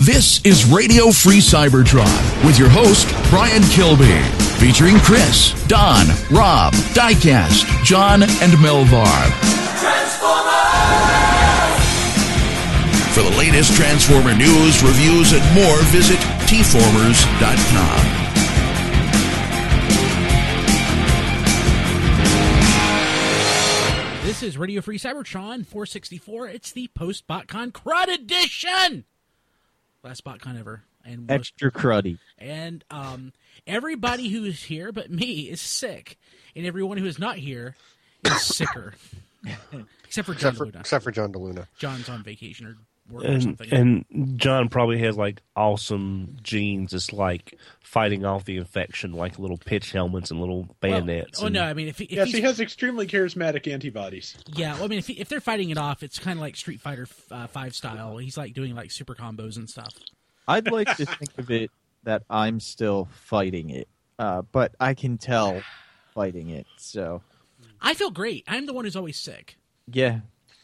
This is Radio Free Cybertron with your host, Brian Kilby, featuring Chris, Don, Rob, Diecast, John, and Melvar. For the latest Transformer news, reviews, and more, visit tformers.com. This is Radio Free Cybertron 464. It's the post-BotCon Crud Edition! Last BotCon ever. And extra cruddy. And everybody who is here but me is sick. And everyone who is not here is sicker. Except for John DeLuna. Except for John DeLuna. John's on vacation or work or something. And John probably has like awesome genes. It's like fighting off the infection, like little pitch helmets and little bayonets. No, I mean, if he has extremely charismatic antibodies. Yeah, well, I mean, if they're fighting it off, it's kind of like Street Fighter 5 style. He's like doing like super combos and stuff. I'd like to think of it that I'm still fighting it, but I can tell fighting it. So I feel great. I'm the one who's always sick. Yeah.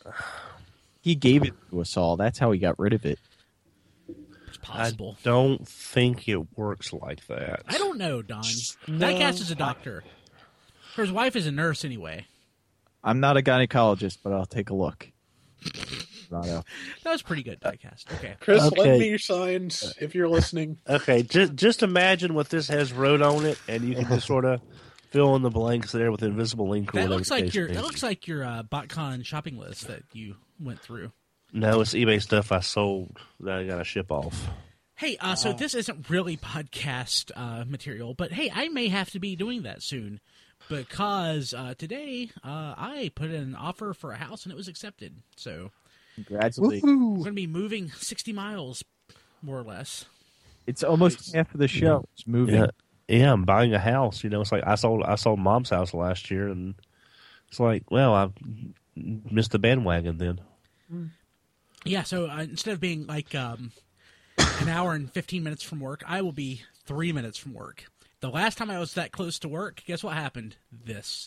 He gave it to us all. That's how he got rid of it. It's possible. I don't think it works like that. I don't know, Don. No. Diecast is a doctor. His wife is a nurse anyway. I'm not a gynecologist, but I'll take a look. That was pretty good, Diecast. Okay. Chris, lend me your signs if you're listening. Okay, just imagine what this has wrote on it, and you can just sort of fill in the blanks there with invisible ink. That looks like your BotCon shopping list that you went through. No, it's eBay stuff I sold that I got to ship off. Hey, so this isn't really podcast material, but hey, I may have to be doing that soon because today I put in an offer for a house and it was accepted. So, congratulations! We're going to be moving 60 miles, more or less. It's almost half of the show. It's moving. Yeah, I'm buying a house. You know, it's like I sold Mom's house last year, and it's like, well, I missed the bandwagon then. Yeah, so instead of being like an hour and 15 minutes from work, I will be 3 minutes from work. The last time I was that close to work, guess what happened? This.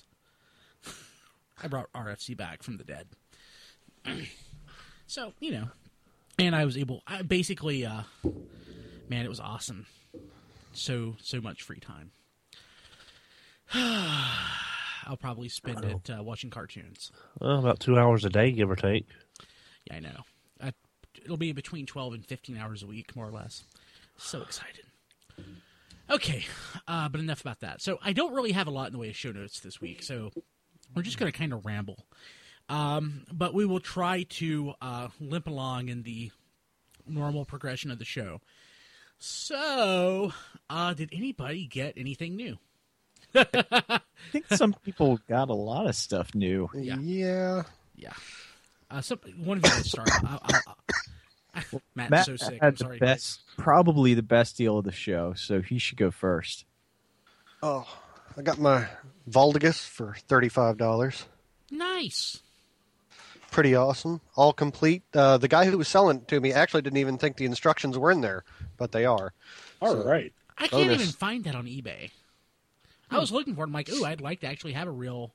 I brought RFC back from the dead. So, you know, and I was able, basically, man, it was awesome. So much free time. I'll probably spend it watching cartoons. Well, about 2 hours a day, give or take. Yeah, I know. It'll be between 12 and 15 hours a week, more or less. So excited. Okay, but enough about that. So I don't really have a lot in the way of show notes this week, so we're just going to kind of ramble. But we will try to limp along in the normal progression of the show. So, did anybody get anything new? I think some people got a lot of stuff new. Yeah. One of you guys start. Matt's so sick. Had I'm sorry. probably the best deal of the show, so he should go first. Oh, I got my Valdigus for $35. Nice. Pretty awesome. All complete. The guy who was selling it to me actually didn't even think the instructions were in there, but they are. All right. I can't even find that on eBay. I was looking for it. I'm like, ooh, I'd like to actually have a real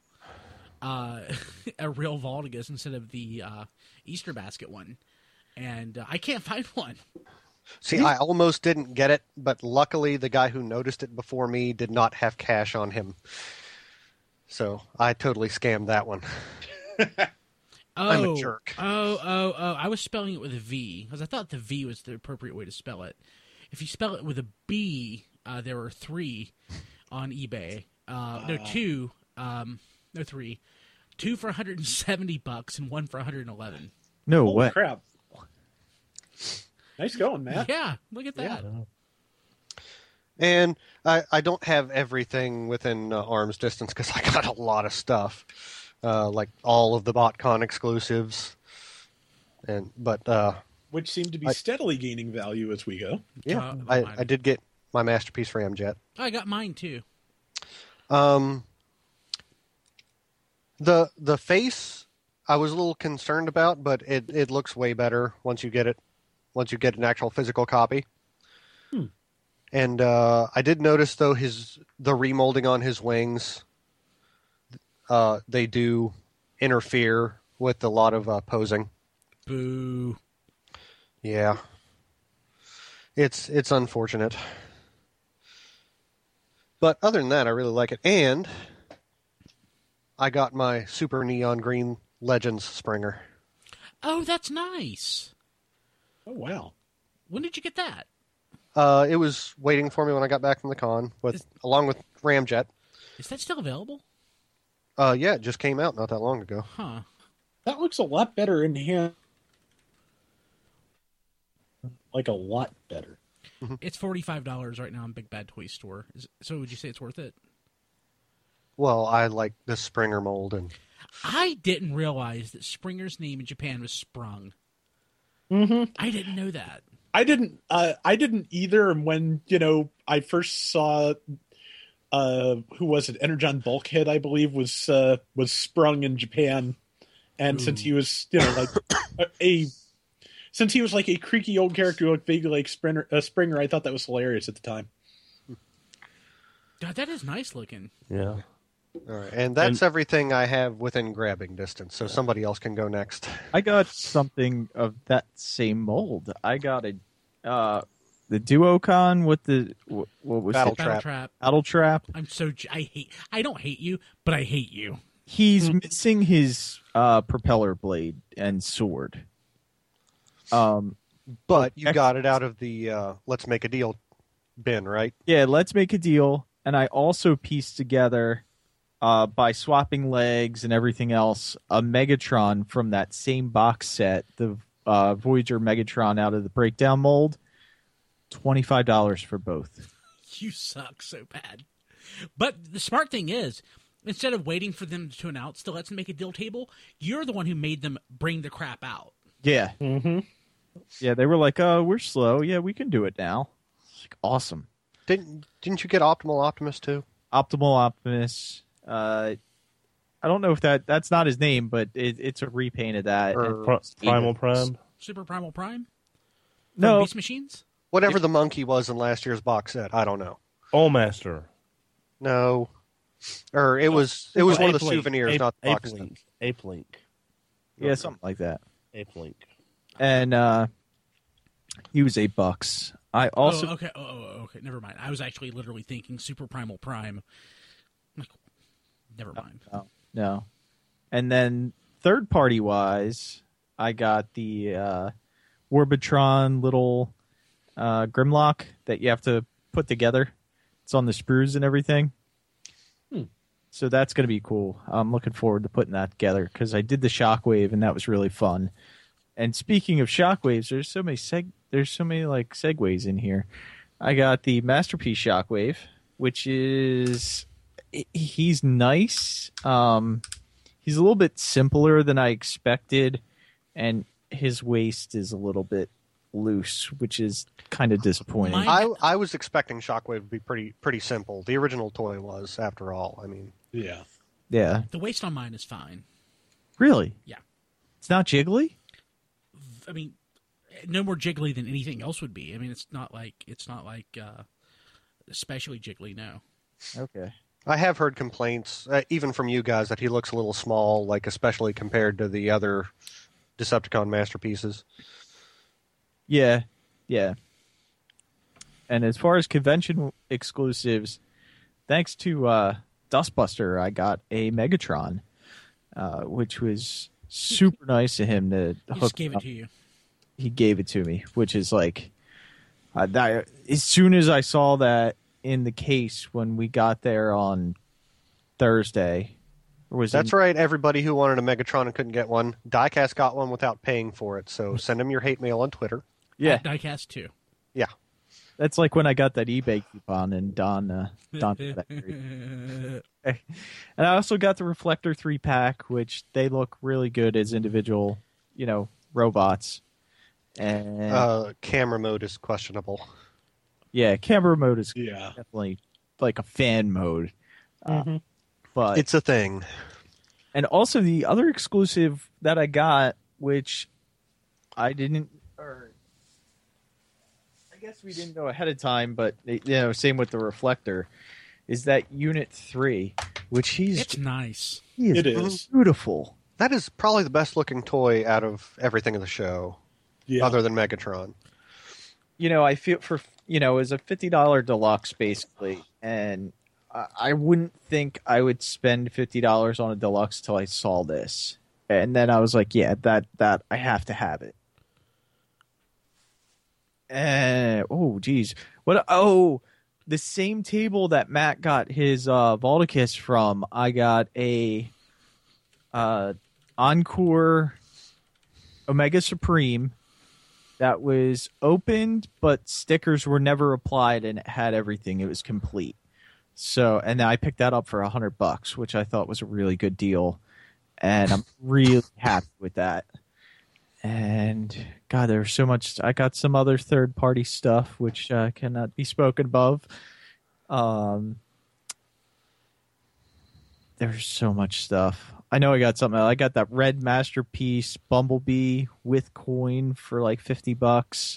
Valdigus instead of the Easter basket one. And I can't find one. See, I almost didn't get it, but luckily the guy who noticed it before me did not have cash on him. So I totally scammed that one. I'm a jerk. I was spelling it with a V, because I thought the V was the appropriate way to spell it. If you spell it with a B, there were 3 on eBay. No, 2. No, 3. 2 for $170 and 1 for $111. No Holy way. Crap. Nice going, Matt. Yeah, look at that. Yeah. And I don't have everything within arm's distance because I got a lot of stuff, like all of the BotCon exclusives, but which seem to be steadily gaining value as we go. Yeah, I did get my Masterpiece Ramjet. I got mine too. The face I was a little concerned about, but it looks way better once you get it. Once you get an actual physical copy. And I did notice, though, the remolding on his wings, they do interfere with a lot of posing. Boo. Yeah. It's unfortunate. But other than that, I really like it. And I got my super neon green Legends Springer. Oh, that's nice. Oh, wow. When did you get that? It was waiting for me when I got back from the con, along with Ramjet. Is that still available? Yeah, it just came out not that long ago. Huh. That looks a lot better in hand. Like a lot better. It's $45 right now in Big Bad Toy Store. So would you say it's worth it? Well, I like the Springer mold, and I didn't realize that Springer's name in Japan was Sprung. Mm-hmm. I didn't know that. I didn't either. And when, I first saw, who was it? Energon Bulkhead, I believe, was sprung in Japan. And since he was, since he was like a creaky old character who looked vaguely like Springer, I thought that was hilarious at the time. God, that is nice looking. Yeah. all right, and that's everything I have within grabbing distance. So somebody else can go next. I got something of that same mold. I got the Duocon with what was Battle it? Trap. Battle Trap. I don't hate you, but I hate you. He's missing his propeller blade and sword. But you got it out of the let's make a deal bin, right? Yeah, let's make a deal. And I also pieced together, by swapping legs and everything else, a Megatron from that same box set, the Voyager Megatron out of the breakdown mold. $25 for both. You suck so bad. But the smart thing is, instead of waiting for them to announce the Let's Make a Deal table, you're the one who made them bring the crap out. Yeah. Mm-hmm. Yeah, they were like, "Oh, we're slow. Yeah, we can do it now." It's like, awesome. Didn't you get Optimal Optimus too? Optimal Optimus. I don't know if that's not his name, but it's a repaint of that. Primal Prime? Super Primal Prime? From No. Beast Machines? Whatever the monkey was in last year's box set, I don't know. All Master. No, or it was one of the Ape Link. souvenirs, not the box set. Ape Link. Yeah, something like that. Ape Link. And he was $8. I also okay. Okay. Never mind. I was actually literally thinking Super Primal Prime. I'm like, never mind. no. And then third party wise, I got the Warbatron little Grimlock that you have to put together. It's on the sprues and everything. So that's going to be cool. I'm looking forward to putting that together because I did the Shockwave and that was really fun. And speaking of Shockwaves, there's so many like segues in here. I got the Masterpiece Shockwave, which is he's nice. He's a little bit simpler than I expected, and his waist is a little bit loose, which is kind of disappointing. I was expecting Shockwave to be pretty simple. The original toy was, after all. I mean, Yeah. Yeah, The waist on mine is fine. really. Yeah. It's not jiggly. I mean, no more jiggly than anything else would be. I mean, it's not like especially jiggly. No. Okay. I have heard complaints, even from you guys, that he looks a little small, like especially compared to the other Decepticon masterpieces. Yeah. And as far as convention exclusives, thanks to Dustbuster, I got a Megatron, which was super nice of him to He hook just gave it up. to you. He gave it to me, which is like, as soon as I saw that in the case when we got there on Thursday, or was That's right, everybody who wanted a Megatron and couldn't get one. Diecast got one without paying for it, so send him your hate mail on Twitter. Yeah, At Diecast 2. Yeah. that's like when I got that eBay coupon and Don got that great. And I also got the Reflector 3-pack, which they look really good as individual, robots. And Camera mode is questionable. yeah, camera mode is Yeah. definitely like a fan mode. But It's a thing. and also the other exclusive that I got, which I didn't, or I guess we didn't know ahead of time, but same with the Reflector, is that Unit 3, which It's nice. he is It is. beautiful. That is probably the best looking toy out of everything in the show, Yeah. other than Megatron. I feel for it was a $50 deluxe basically, and I wouldn't think I would spend $50 on a deluxe till I saw this, and then I was like, yeah, that I have to have it. And geez, what? Oh, the same table that Matt got his Valdicus from, I got a Encore Omega Supreme that was opened, but stickers were never applied, and it had everything. It was complete. So, and I picked that up for $100, which I thought was a really good deal, and I'm really happy with that. And God, there's so much. I got some other third-party stuff which cannot be spoken above. There's so much stuff. I know I got something. I got that red Masterpiece Bumblebee with coin for like $50.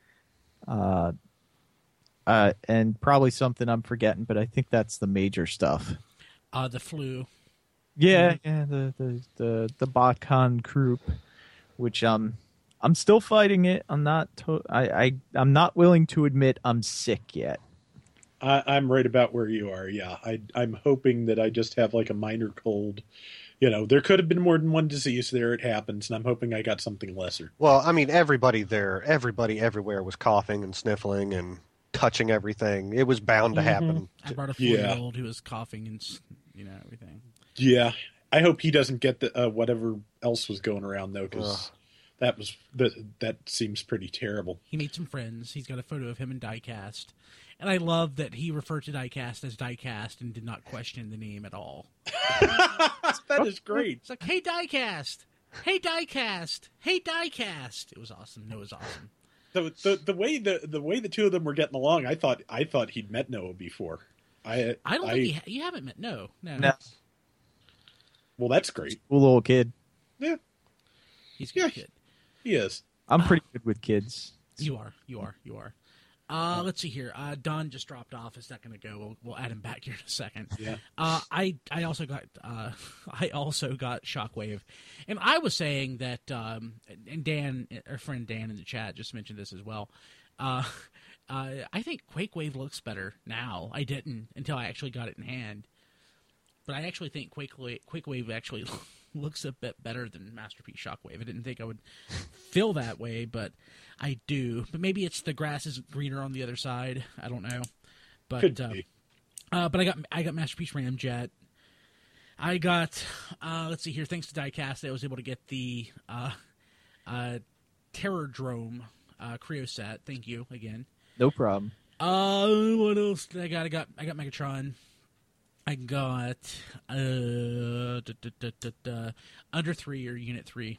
And probably something I'm forgetting, but I think that's the major stuff. The flu. Yeah, the BotCon group, which I'm still fighting it. I'm not. I'm not willing to admit I'm sick yet. I'm right about where you are. Yeah, I'm hoping that I just have like a minor cold. There could have been more than one disease there. It happens, and I'm hoping I got something lesser. Well, I mean, everybody everywhere was coughing and sniffling and touching everything. It was bound to happen. I brought a 4-year-old who was coughing and everything. Yeah, I hope he doesn't get the whatever else was going around though, because that seems pretty terrible. He made some friends. He's got a photo of him in Diecast. And I love that he referred to Diecast as Diecast and did not question the name at all. That is great. It's like, hey, Diecast. Hey, Diecast. Hey, Diecast. It was awesome. No, it was awesome. The way the two of them were getting along, I thought he'd met Noah before. I don't think you haven't met No. Well, that's great. Cool little kid. Yeah. He's a good kid. He is. I'm pretty good with kids. You are. Let's see here. Don just dropped off a second ago. We'll add him back here in a second. Yeah. I also got Shockwave, and I was saying that, and Dan, our friend Dan in the chat, just mentioned this as well. I think QuakeWave looks better now. I didn't until I actually got it in hand, but I actually think QuakeWave actually looks a bit better than Masterpiece Shockwave. I didn't think I would feel that way, but I do. But maybe it's the grass is greener on the other side. I don't know. But could be. But I got Masterpiece Ramjet. I got let's see here. Thanks to Diecast, I was able to get the Terrordrome Creo set. Thank you again. No problem. What else did I got? I got Megatron. I got Under 3 or Unit 3.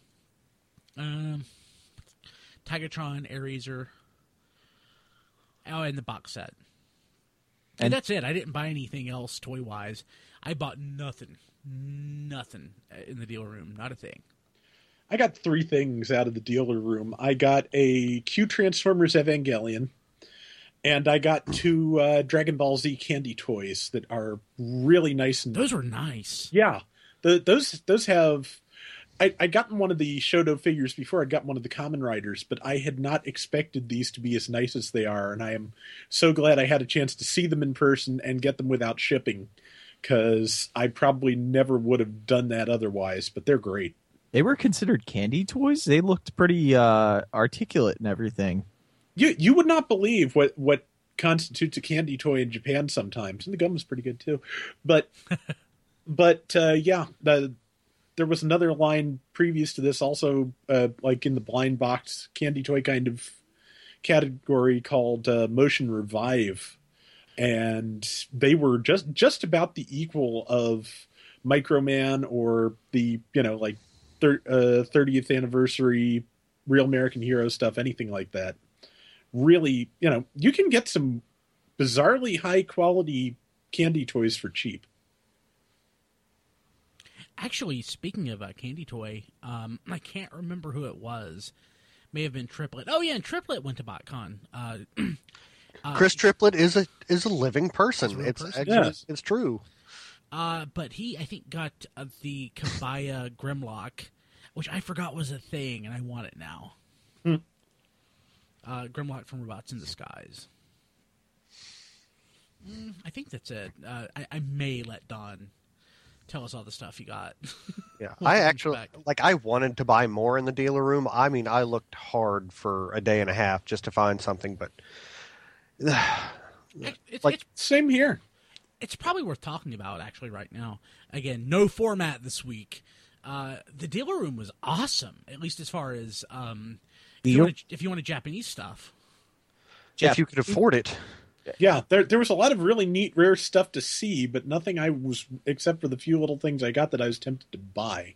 Tigatron, Airazor. Oh, and the box set. And that's it. I didn't buy anything else toy-wise. I bought nothing in the dealer room. Not a thing. I got 3 things out of the dealer room. I got a Q Transformers Evangelion. And I got 2 Dragon Ball Z candy toys that are really nice. And those were nice. Yeah. Those have... I gotten one of the Shoto figures before. I got one of the Kamen Riders, but I had not expected these to be as nice as they are. And I am so glad I had a chance to see them in person and get them without shipping, because I probably never would have done that otherwise, but they're great. They were considered candy toys? They looked pretty articulate and everything. You would not believe what constitutes a candy toy in Japan sometimes, and the gum is pretty good too. But yeah, there was another line previous to this, also like in the blind box candy toy kind of category, called Motion Revive, and they were just about the equal of Microman or the 30th anniversary Real American Hero stuff, anything like that. Really, you can get some bizarrely high quality candy toys for cheap. Actually, speaking of a candy toy, I can't remember who it was. May have been Triplet. Oh yeah, and Triplet went to BotCon. Chris Triplet is a living person. It's true. But he, I think, got the Kabaya Grimlock, which I forgot was a thing, and I want it now. Grimlock from Robots in Disguise. I think that's it. I may let Don tell us all the stuff he got. Yeah, Once I he comes actually back. I wanted to buy more in the dealer room. I mean, I looked hard for a day and a half just to find something, but It's Same here. it's probably worth talking about actually right now. Again, no format this week. The dealer room was awesome, at least as far as if you wanted Japanese stuff. if you could afford it. Yeah, there was a lot of really neat, rare stuff to see, but nothing except for the few little things I got that I was tempted to buy.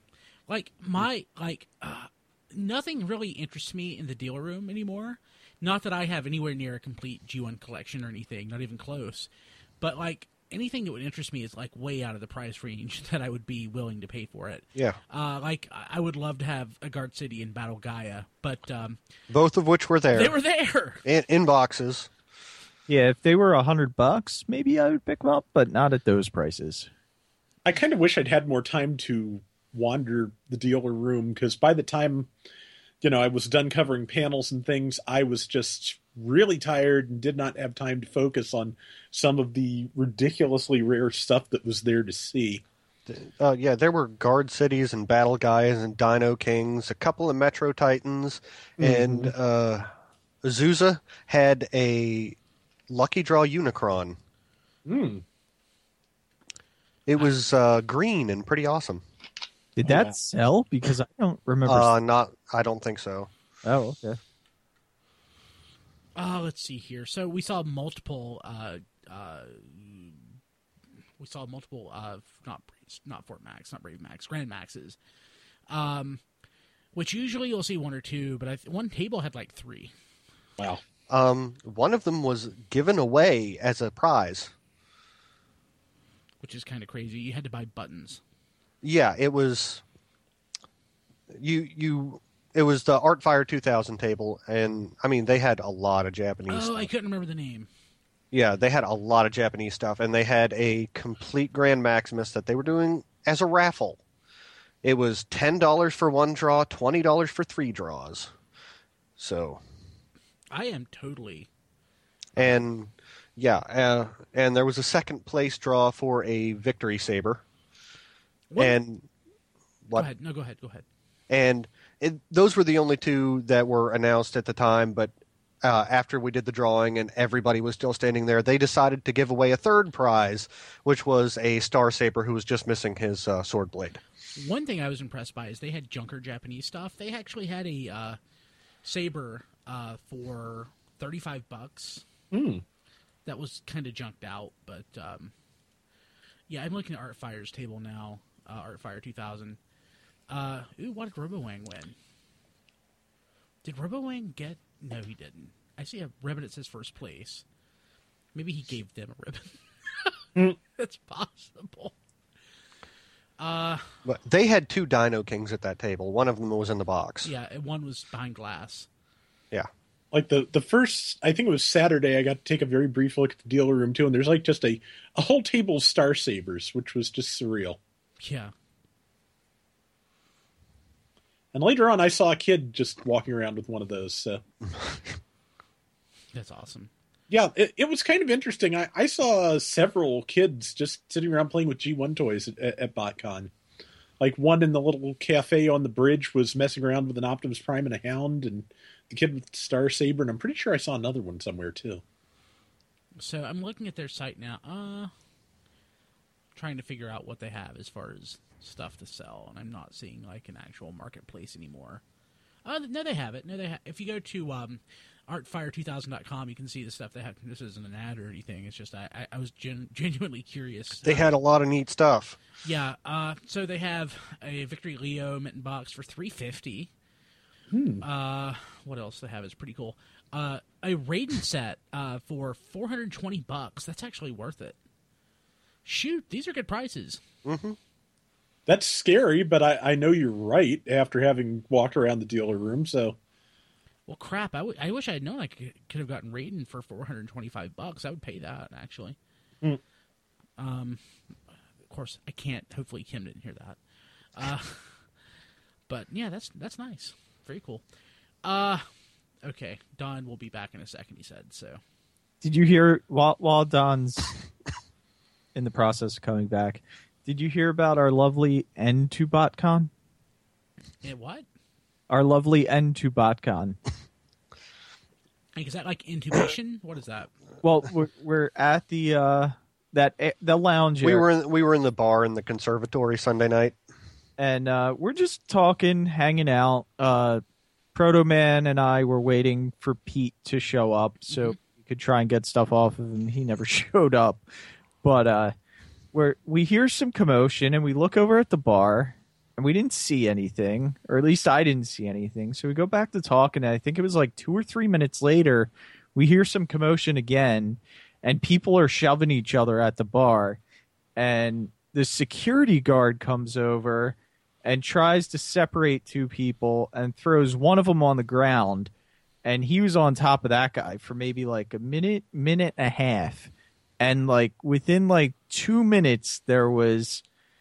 Nothing really interests me in the dealer room anymore. Not that I have anywhere near a complete G1 collection or anything, not even close. But anything that would interest me is way out of the price range that I would be willing to pay for it. Yeah. I would love to have a Guard City and Battle Gaia, but Both of which were there. they were there. in boxes. Yeah, if they were $100, maybe I would pick them up, but not at those prices. I kind of wish I'd had more time to wander the dealer room, because by the time, I was done covering panels and things, I was just really tired and did not have time to focus on some of the ridiculously rare stuff that was there to see. Yeah, there were Guard Cities and Battle Guys and Dino Kings, a couple of Metro Titans, and Azusa had a Lucky Draw Unicron. It was green and pretty awesome. Did that sell? Because I don't remember. I don't think so. Oh, okay. Let's see here. So we saw multiple. Not Fort Max, not Brave Max, Grand Maxes. Which usually you'll see one or two, but one table had 3. Wow. One of them was given away as a prize. Which is kind of crazy. You had to buy buttons. Yeah, it was. It was the Artfire 2000 table, and I mean they had a lot of Japanese. Oh, stuff. I couldn't remember the name. Yeah, they had a lot of Japanese stuff, and they had a complete Grand Maximus that they were doing as a raffle. It was $10 for one draw, $20 for 3 draws. So. I am totally. And yeah, and there was a second place draw for a Victory Saber. What? And what? Go ahead. No, go ahead. Go ahead. And those were the only two that were announced at the time, but after we did the drawing and everybody was still standing there, they decided to give away a third prize, which was a Star Saber who was just missing his sword blade. One thing I was impressed by is they had junker Japanese stuff. They actually had a saber for $35. That was kind of junked out, but yeah, I'm looking at Artfire's table now. Artfire 2000. What did RoboWang win? Did RoboWang get? No, he didn't. I see a ribbon that says first place. Maybe he gave them a ribbon. That's possible. But they had 2 Dino Kings at that table. One of them was in the box. Yeah, and one was behind glass. Yeah. Like the first, I think it was Saturday, I got to take a very brief look at the dealer room too, and there's just a whole table of Star Sabers, which was just surreal. Yeah. And later on, I saw a kid just walking around with one of those. So. That's awesome. Yeah, it was kind of interesting. I saw several kids just sitting around playing with G1 toys at BotCon. Like one in the little cafe on the bridge was messing around with an Optimus Prime and a Hound, and the kid with the Star Saber, and I'm pretty sure I saw another one somewhere too. So I'm looking at their site now, trying to figure out what they have as far as stuff to sell, and I'm not seeing like an actual marketplace anymore. No, they have it. No, they if you go to artfire2000.com, you can see the stuff they have. This isn't an ad or anything. It's just I was genuinely curious. They had a lot of neat stuff. Yeah. So they have a Victory Leo mitten box for $350. What else they have is pretty cool. A Raiden set for $420. That's actually worth it. Shoot, these are good prices. Mm-hmm. That's scary, but I know you're right after having walked around the dealer room. So, well, crap! I wish I had known I could have gotten Raiden for $425. I would pay that actually. Of course, I can't. Hopefully, Kim didn't hear that. But yeah, that's nice. Very cool. Okay, Don will be back in a second, he said. So, Did you hear while Don's in the process of coming back? Did you hear about our lovely N2BotCon? what? Our lovely N2BotCon. Is that like intubation? What is that? Well, we're at the lounge. We area. we were in the bar in the conservatory Sunday night. And we're just talking, hanging out. Proto Man and I were waiting for Pete to show up so we could try and get stuff off of him. He never showed up. But we hear some commotion, and we look over at the bar, and we didn't see anything, or at least I didn't see anything. So we go back to talk, and I think it was like 2 or 3 minutes later, we hear some commotion again, and people are shoving each other at the bar. And the security guard comes over and tries to separate two people and throws one of them on the ground. And he was on top of that guy for maybe like a minute and a half. And like within like 2 minutes, there was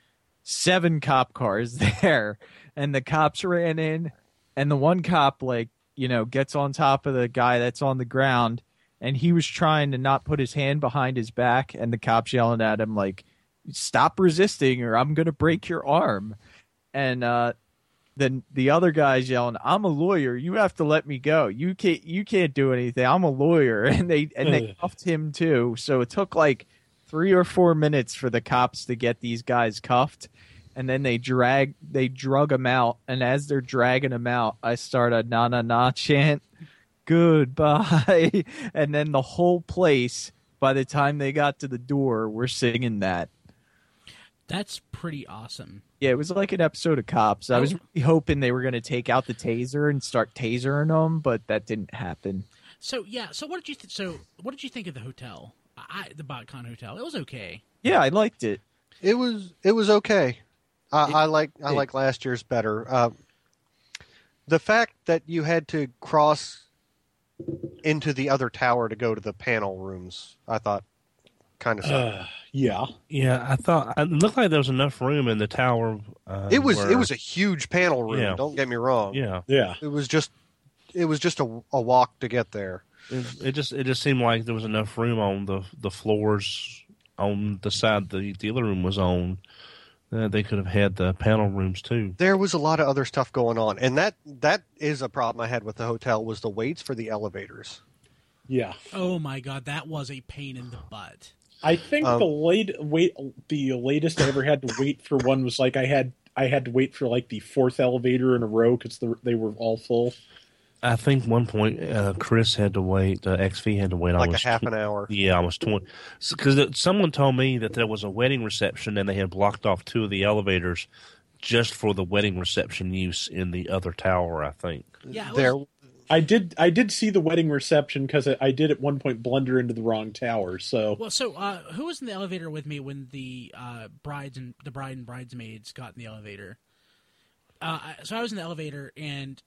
7 cop cars there. And the cops ran in, and the one cop gets on top of the guy that's on the ground. And he was trying to not put his hand behind his back. And the cops yelling at him like, "Stop resisting or I'm going to break your arm." And then the other guy's yelling, "I'm a lawyer. You have to let me go. You can't do anything. I'm a lawyer." And they cuffed him too. So it took like 3 or 4 minutes for the cops to get these guys cuffed. And then they drug them out. And as they're dragging them out, I start a na na na chant, "Goodbye." And then the whole place, by the time they got to the door, were singing that. That's pretty awesome. Yeah, it was like an episode of Cops. I was really hoping they were going to take out the taser and start tasering them, but that didn't happen. So what did you think of the hotel? The BotCon hotel. It was okay. Yeah, I liked it. It was okay. I like last year's better. The fact that you had to cross into the other tower to go to the panel rooms, I thought kind of sucked. Yeah. I thought it looked like there was enough room in the tower. It was a huge panel room. Yeah. Don't get me wrong. Yeah. It was just a walk to get there. It just seemed like there was enough room on the floors on the side the other room was on. They could have had the panel rooms too. There was a lot of other stuff going on, and that is a problem I had with the hotel was the waits for the elevators. Yeah. Oh my God, that was a pain in the butt. I think the latest I ever had to wait for one was like I had to wait for like the 4th elevator in a row because they were all full. I think one point Chris had to wait. XV had to wait Like almost a half an hour. Yeah, almost 20. Because someone told me that there was a wedding reception and they had blocked off 2 of the elevators just for the wedding reception use in the other tower. I think. Yeah, I did see the wedding reception because I did at one point blunder into the wrong tower. So who was in the elevator with me when the bride and bridesmaids got in the elevator? So I was in the elevator and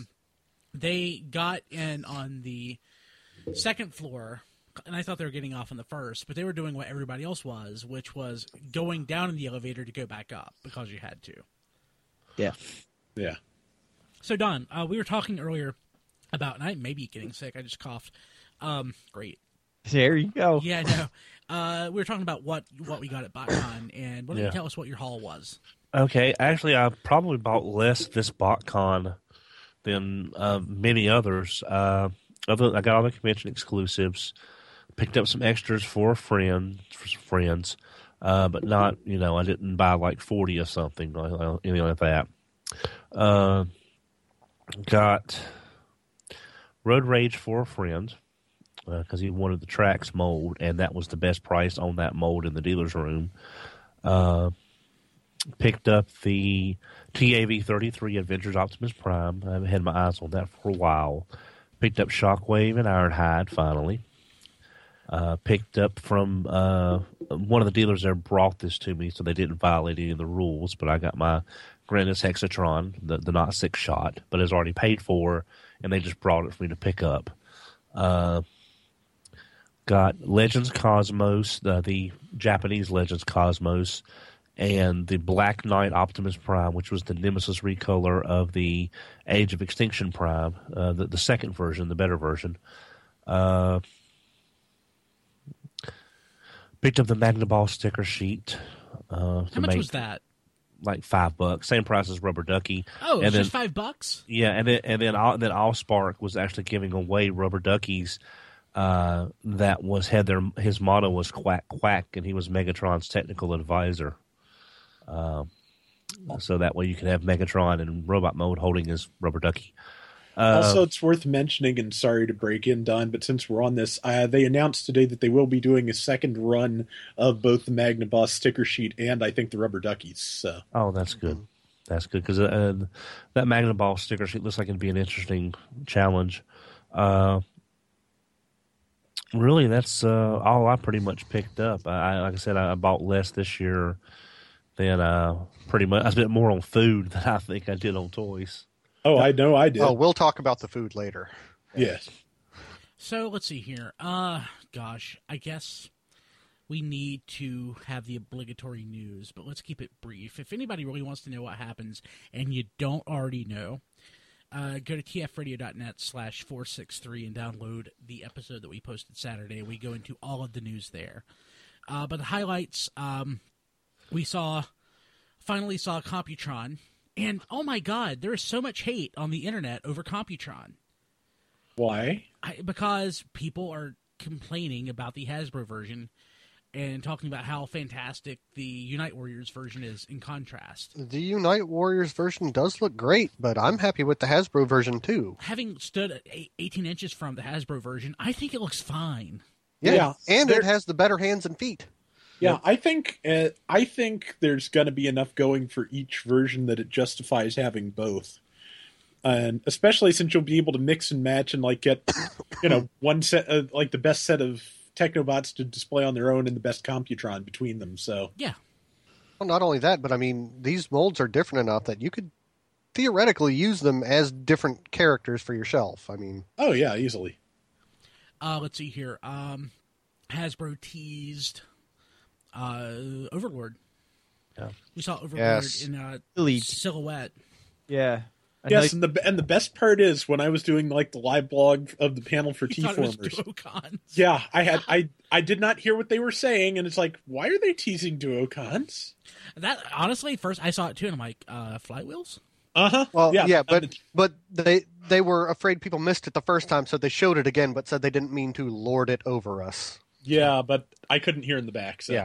they got in on the 2nd floor, and I thought they were getting off on the 1st, but they were doing what everybody else was, which was going down in the elevator to go back up because you had to. Yeah. Yeah. So Don, we were talking earlier about, and I may be getting sick. I just coughed. Great. There you go. Yeah, I know. We were talking about what we got at BotCon, and why don't you tell us what your haul was? Okay, actually, I probably bought less this BotCon than many others. I got all the convention exclusives, picked up some extras for friends, but not, I didn't buy like 40 or something, anything like that. Got Road Rage for a friend because he wanted the Trax mold, and that was the best price on that mold in the dealer's room. Picked up the TAV-33 Adventures Optimus Prime. I've had my eyes on that for a while. Picked up Shockwave and Ironhide, finally. Picked up from one of the dealers there brought this to me, so they didn't violate any of the rules, but I got my Grandis Hexatron, the not 6-shot, but it's already paid for, and they just brought it for me to pick up. Got Legends Cosmos, the Japanese Legends Cosmos, and the Black Knight Optimus Prime, which was the Nemesis recolor of the Age of Extinction Prime, the second version, the better version. Picked up the Magnaball sticker sheet. How much was that? Like $5, same price as Rubber Ducky. Oh, and it's then, just $5. Yeah, and then Allspark was actually giving away Rubber Duckies. That had his motto was "Quack Quack," and he was Megatron's technical advisor. So that way you can have Megatron in robot mode holding his Rubber Ducky. Also, it's worth mentioning, and sorry to break in, Don, but since we're on this, they announced today that they will be doing a second run of both the Magnaboss sticker sheet and I think the Rubber Duckies. So. Oh, that's good. That's good because that Magnaball sticker sheet looks like it'd be an interesting challenge. Really, that's all I pretty much picked up. Like I said, I bought less this year than pretty much. I spent more on food than I think I did on toys. Oh, I know I did. Oh, we'll talk about the food later. Yes. So let's see here. Gosh, I guess we need to have the obligatory news, but let's keep it brief. If anybody really wants to know what happens and you don't already know, go to tfradio.net/463 and download the episode that we posted Saturday. We go into all of the news there. But the highlights, we finally saw Computron. And, oh my God, there is so much hate on the internet over Computron. Why? Because people are complaining about the Hasbro version and talking about how fantastic the Unite Warriors version is in contrast. The Unite Warriors version does look great, but I'm happy with the Hasbro version too. Having stood at 18 inches from the Hasbro version, I think it looks fine. Yeah. And it has the better hands and feet. Yeah, I think there's going to be enough going for each version that it justifies having both, and especially since you'll be able to mix and match and like get, one set like the best set of Technobots to display on their own and the best Computron between them. So yeah. Well, not only that, but I mean these molds are different enough that you could theoretically use them as different characters for your shelf. I mean, oh yeah, easily. Let's see here. Hasbro teased Overlord. Yeah. We saw Overlord Yes. in Elite. silhouette. Yeah. Yes, and the best part is when I was doing like the live blog of the panel for You thought it was T-Formers. Duocons. Yeah, I did not hear what they were saying, and it's like, why are they teasing Duocons? That honestly, first I saw it too, and I'm like, flywheels. well, yeah, and but they were afraid people missed it the first time, so they showed it again, but said they didn't mean to lord it over us. yeah, but I couldn't hear in the back. So. Yeah.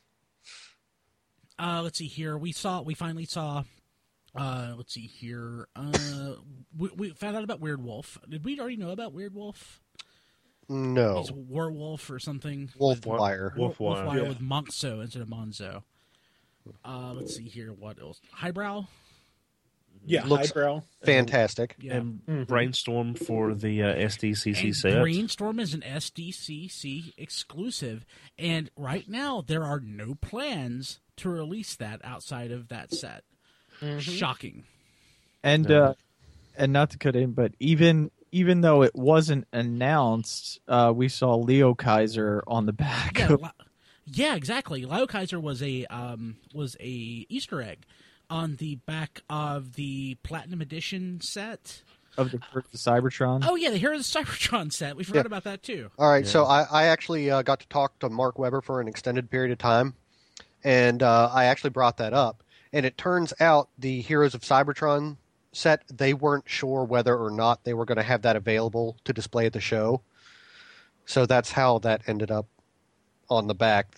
Let's see here. We finally saw. Let's see here. We found out about Weird Wolf. Did we already know about Weird Wolf? No. He's a werewolf or something. Wolfwire. Wolfwire Yeah. with Monxo instead of Monzo. Let's see here. What else? Highbrow. Yeah, Looks highbrow. Fantastic. Yeah. And Brainstorm for the SDCC And set. Brainstorm is an SDCC exclusive, and right now there are no plans to release that outside of that set. Shocking. And not to cut in, but even though it wasn't announced, we saw Leo Kaiser on the back. Yeah, yeah, exactly. Leo Kaiser was a Easter egg on the back of the Platinum Edition set. Of the Cybertron. Oh yeah, the Heroes of Cybertron set. We forgot about that too. All right, so I actually got to talk to Mark Weber for an extended period of time, and I actually brought that up. And it turns out the Heroes of Cybertron set, they weren't sure whether or not they were going to have that available to display at the show. So that's how that ended up on the back.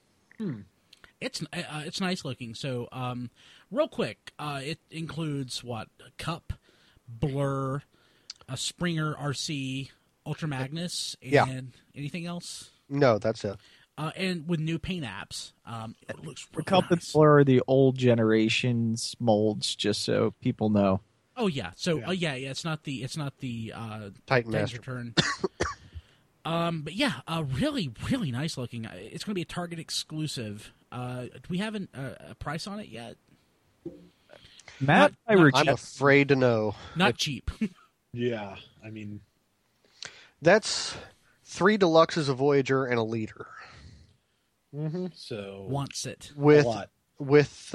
It's nice looking. So, real quick, it includes what? A Cup, Blur, a Springer RC, Ultra Magnus, and anything else? No, that's it. And with new paint apps, it looks really Cup and nice. Blur are the old generation's molds, just so people know. Oh yeah, so it's not the Titan Titan's Master. Return. But yeah, really really nice looking. It's going to be a Target exclusive. Do we have a price on it yet? Matt, Not- I'm afraid to know. Not cheap. Yeah, I mean, That's 3 Deluxes, a Voyager, and a Leader. so Wants it. With a lot. with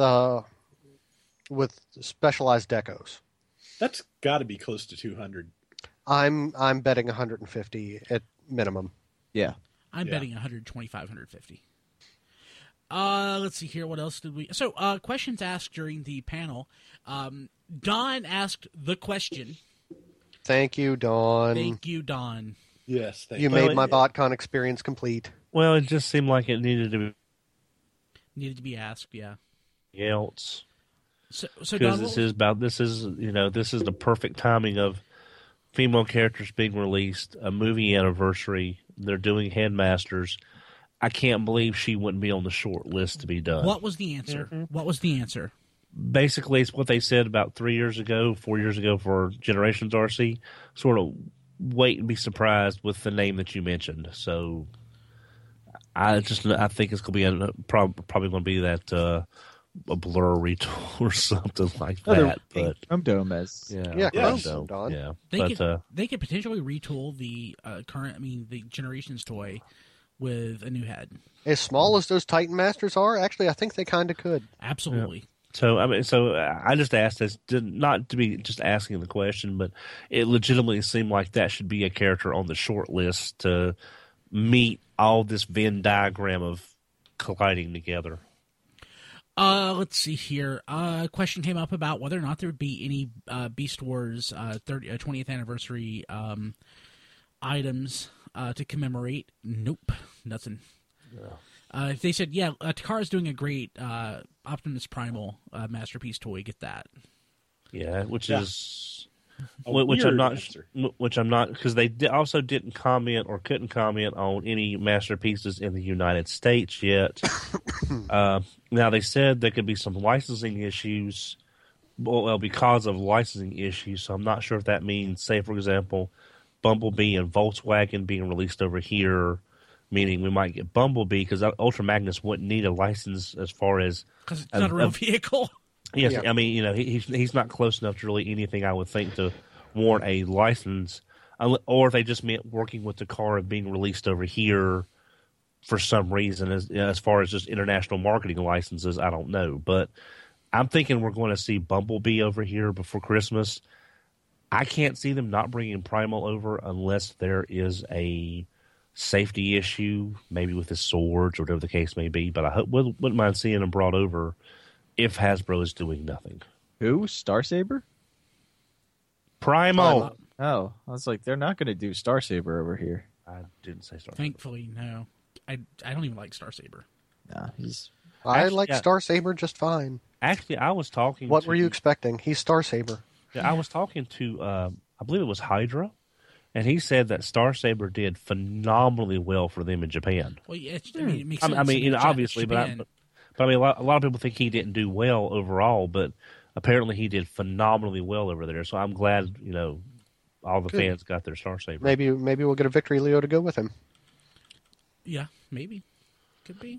specialized decos. That's got to be close to 200. I'm betting 150 at minimum. Yeah. I'm betting 125, 150. Let's see here. What else did we? So, questions asked during the panel. Don asked the question. Thank you, Dawn. Thank you, Don. Yes, thank You made my BotCon experience complete. Well, it just seemed like it needed to Needed to be asked. Yeah. be else. So Because Don, this is the perfect timing of female characters being released, a movie anniversary. They're doing Headmasters. I can't believe she wouldn't be on the short list to be done. what was the answer? What was the answer? Basically, it's what they said about 4 years ago for Generations RC. Sort of wait and be surprised with the name that you mentioned. So I think it's going to be probably going to be that a Blur retool or something like that. But Chrome Dome as Yeah, Yeah. Chrome Dawn. yeah, They could potentially retool the the Generations toy with a new head. As small as those Titan Masters are, actually, I think they kind of could. Absolutely. So I just asked this, not to be just asking the question, but it legitimately seemed like that should be a character on the short list to meet all this Venn diagram of colliding together. Let's see here. A question came up about whether or not there would be any Beast Wars 20th anniversary items to commemorate. Nope, nothing. They said, yeah, Takara's doing a great Optimus Primal Masterpiece toy. Get that. Yeah, which Yeah. is A which I'm weird not answer. because they also didn't comment or couldn't comment on any masterpieces in the United States yet. Now they said there could be some licensing issues, well, because of licensing issues. So I'm not sure if that means, say, for example, Bumblebee and Volkswagen being released over here, meaning we might get Bumblebee because Ultra Magnus wouldn't need a license as far as Because it's not a real vehicle. yes. Yeah. I mean, he's not close enough to really anything I would think to warrant a license, or if they just meant working with the car and being released over here for some reason. As far as just international marketing licenses, I don't know, but I'm thinking we're going to see Bumblebee over here before Christmas. I can't see them not bringing Primal over unless there is a safety issue, maybe with his swords or whatever the case may be. But I wouldn't mind seeing him brought over if Hasbro is doing nothing. who? Star Saber? Primal. Oh, I was like, they're not going to do Star Saber over here. I didn't say Star. Thankfully, no. I don't even like Star Saber. Nah, he's I Actually, like yeah. Star Saber just fine. Actually, I was talking. What to, were you expecting? He's Star Saber. Yeah, I was talking to. I believe it was Hydra, and he said that Star Saber did phenomenally well for them in Japan. Well, yeah, it makes sense. I mean, obviously, Japan, but I mean, a lot of people think he didn't do well overall, but apparently he did phenomenally well over there. So I'm glad, all the fans got their Star Saber. Maybe we'll get a Victory Leo to go with him. yeah, maybe. Could be.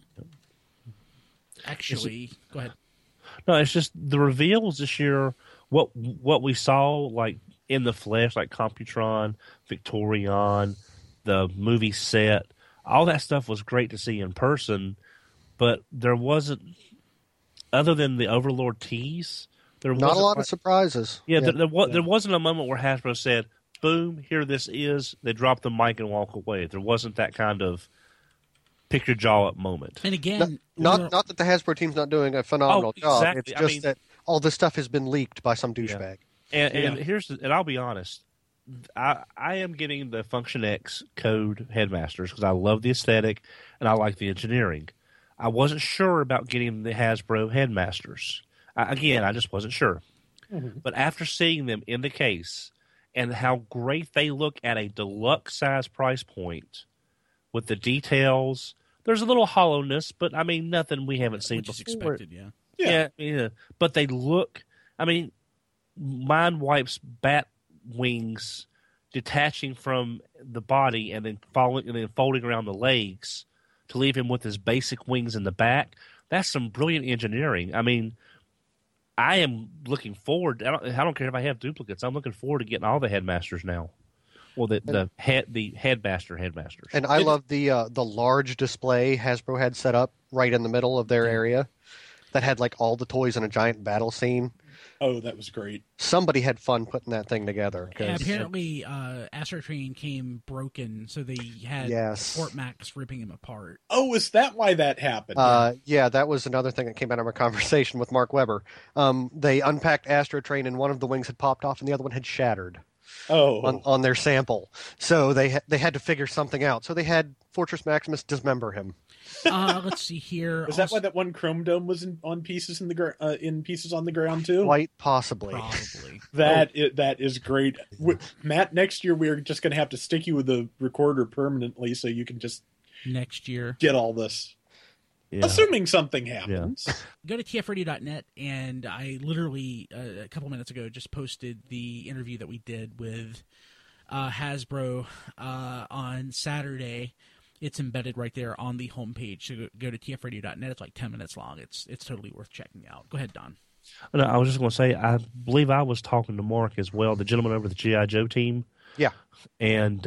Actually, go ahead. No, it's just the reveals this year. What we saw, like in the flesh, like Computron, Victorion, the movie set, all that stuff was great to see in person. But there wasn't, other than the Overlord tease, there Not a wasn't lot of surprises. Yeah, there wasn't a moment where Hasbro said, "Boom, here this is." They drop the mic and walk away. There wasn't that kind of pick your jaw up moment. And again, Not that the Hasbro team's not doing a phenomenal job. exactly. It's I just mean- that all this stuff has been leaked by some douchebag. And I'll be honest, I am getting the Function X code Headmasters because I love the aesthetic and I like the engineering. I wasn't sure about getting the Hasbro Headmasters. I just wasn't sure. Mm-hmm. But after seeing them in the case and how great they look at a deluxe size price point with the details, there's a little hollowness, but I mean nothing we haven't seen which is before. expected, yeah. Yeah. But they look. I mean, Mind Wipe's bat wings detaching from the body and then folding around the legs to leave him with his basic wings in the back. That's some brilliant engineering. I mean, I am looking forward. I don't care if I have duplicates. I'm looking forward to getting all the Headmasters now. Well, the Headmasters. And I love the large display Hasbro had set up right in the middle of their area. that had like all the toys in a giant battle scene. Oh, that was great. Somebody had fun putting that thing together. Yeah, apparently, Astro Train came broken, so they had Fort Max ripping him apart. Oh, is that why that happened? Yeah, that was another thing that came out of our conversation with Mark Webber. They unpacked Astro Train, and one of the wings had popped off, and the other one had shattered. On their sample, so they had to figure something out. So they had Fortress Maximus dismember him. Let's see here. Is that why that one Chrome Dome was in pieces in pieces on the ground too? Quite possibly. Probably. That is great, Matt. Next year we're just going to have to stick you with the recorder permanently, so you can just next year get all this. Yeah. Assuming something happens. Yeah. Go to tfradio.net, and I literally, a couple minutes ago, just posted the interview that we did with Hasbro on Saturday. It's embedded right there on the homepage. So go to tfradio.net. It's like 10 minutes long. It's totally worth checking out. Go ahead, Don. No, I was just going to say, I believe I was talking to Mark as well, the gentleman over the G.I. Joe team. Yeah. And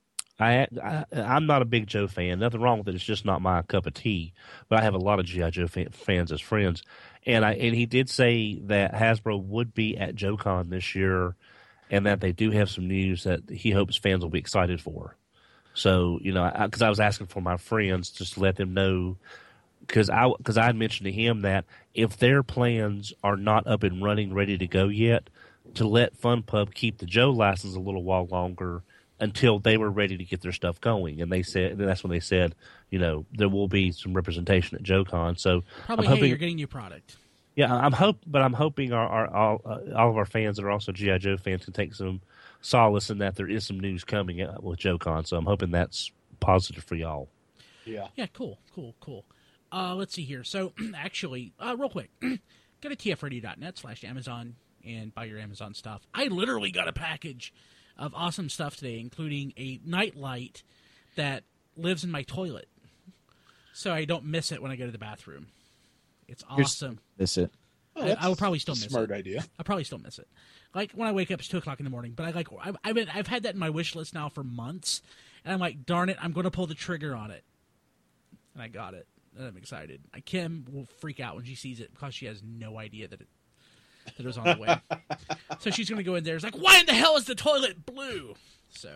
I'm not a big Joe fan. Nothing wrong with it. It's just not my cup of tea. But I have a lot of G.I. Joe fans as friends. And he did say that Hasbro would be at JoeCon this year, and that they do have some news that he hopes fans will be excited for. So, because I was asking for my friends just to let them know, because I had mentioned to him that if their plans are not up and running, ready to go yet, to let FunPub keep the Joe license a little while longer until they were ready to get their stuff going. And that's when they said, there will be some representation at JoeCon. So probably, hey, you're getting new product. Yeah, I'm hoping all of our fans that are also G.I. Joe fans can take some solace in that there is some news coming with JoeCon. So I'm hoping that's positive for y'all. Yeah. Yeah, cool. Let's see here. So actually, real quick, go to tfradio.net/Amazon and buy your Amazon stuff. I literally got a package of awesome stuff today, including a night light that lives in my toilet, so I don't miss it when I go to the bathroom. It's awesome. Miss it. I will probably still miss it. Smart idea. I'll probably still miss it. Like when I wake up, it's 2:00 in the morning. But I've had that in my wish list now for months, and I'm like, darn it, I'm going to pull the trigger on it, and I got it. And I'm excited. Kim will freak out when she sees it because she has no idea that it was on the way. So she's going to go in there. It's like, why in the hell is the toilet blue? So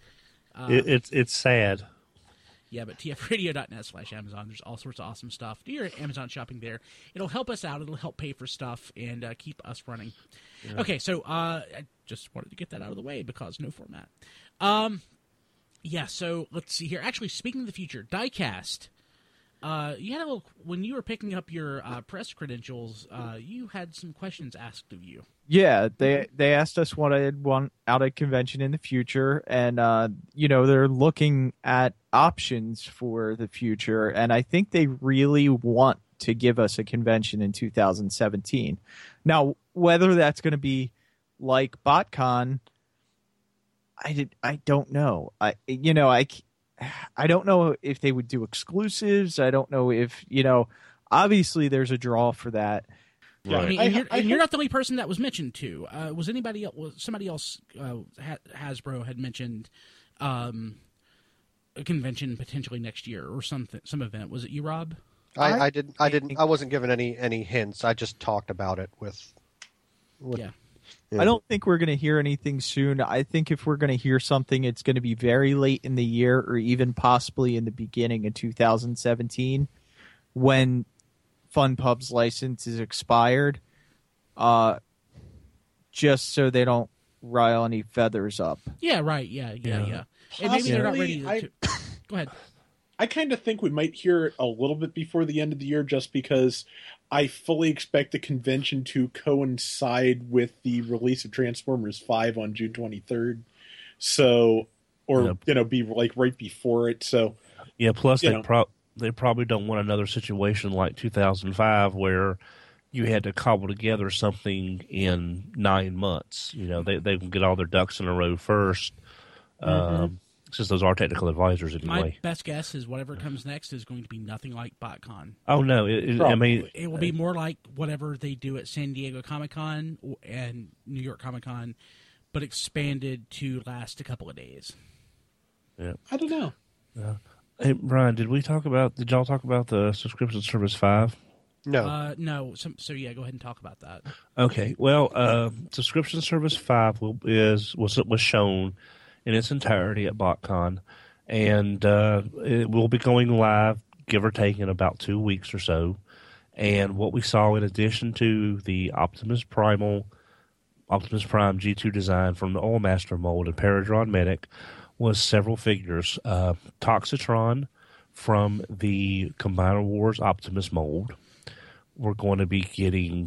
it's sad. Yeah, but tfradio.net/Amazon. There's all sorts of awesome stuff. Do your Amazon shopping there. It'll help us out. It'll help pay for stuff and keep us running. Yeah. Okay, so I just wanted to get that out of the way because no format. Yeah, so let's see here. Actually, speaking of the future, Diecast. You had a little, when you were picking up your press credentials, you had some questions asked of you. Yeah, they asked us what I'd want out at convention in the future, and they're looking at options for the future, and I think they really want to give us a convention in 2017. Now, whether that's going to be like BotCon, I don't know. I don't know if they would do exclusives. I don't know if, obviously there's a draw for that. Yeah, right. I mean, you're not the only person that was mentioned to. Was anybody else? Somebody else? Hasbro had mentioned a convention potentially next year or some event. Was it you, Rob? I didn't. I wasn't given any hints. I just talked about it with yeah. I don't think we're going to hear anything soon. I think if we're going to hear something, it's going to be very late in the year or even possibly in the beginning of 2017 when FunPub's license is expired, just so they don't rile any feathers up. Yeah, right. Yeah. And maybe they're not ready to... Go ahead. I kind of think we might hear it a little bit before the end of the year just because I fully expect the convention to coincide with the release of Transformers 5 on June 23rd. So, or, be like right before it. So, yeah, plus they probably don't want another situation like 2005 where you had to cobble together something in 9 months. They can get all their ducks in a row first. Since those are technical advisors anyway. My best guess is whatever comes next is going to be nothing like BotCon. Oh no! It will be more like whatever they do at San Diego Comic-Con and New York Comic-Con, but expanded to last a couple of days. Yeah, I don't know. Hey Brian, did y'all talk about the subscription service 5? No. No. So yeah, go ahead and talk about that. Okay. Well, subscription service 5 was shown in its entirety at BotCon, and it will be going live, give or take, in about 2 weeks or so. And what we saw, in addition to the Optimus Prime G2 design from the Oilmaster mold and Paradron Medic, was several figures. Toxitron from the Combiner Wars Optimus mold. We're going to be getting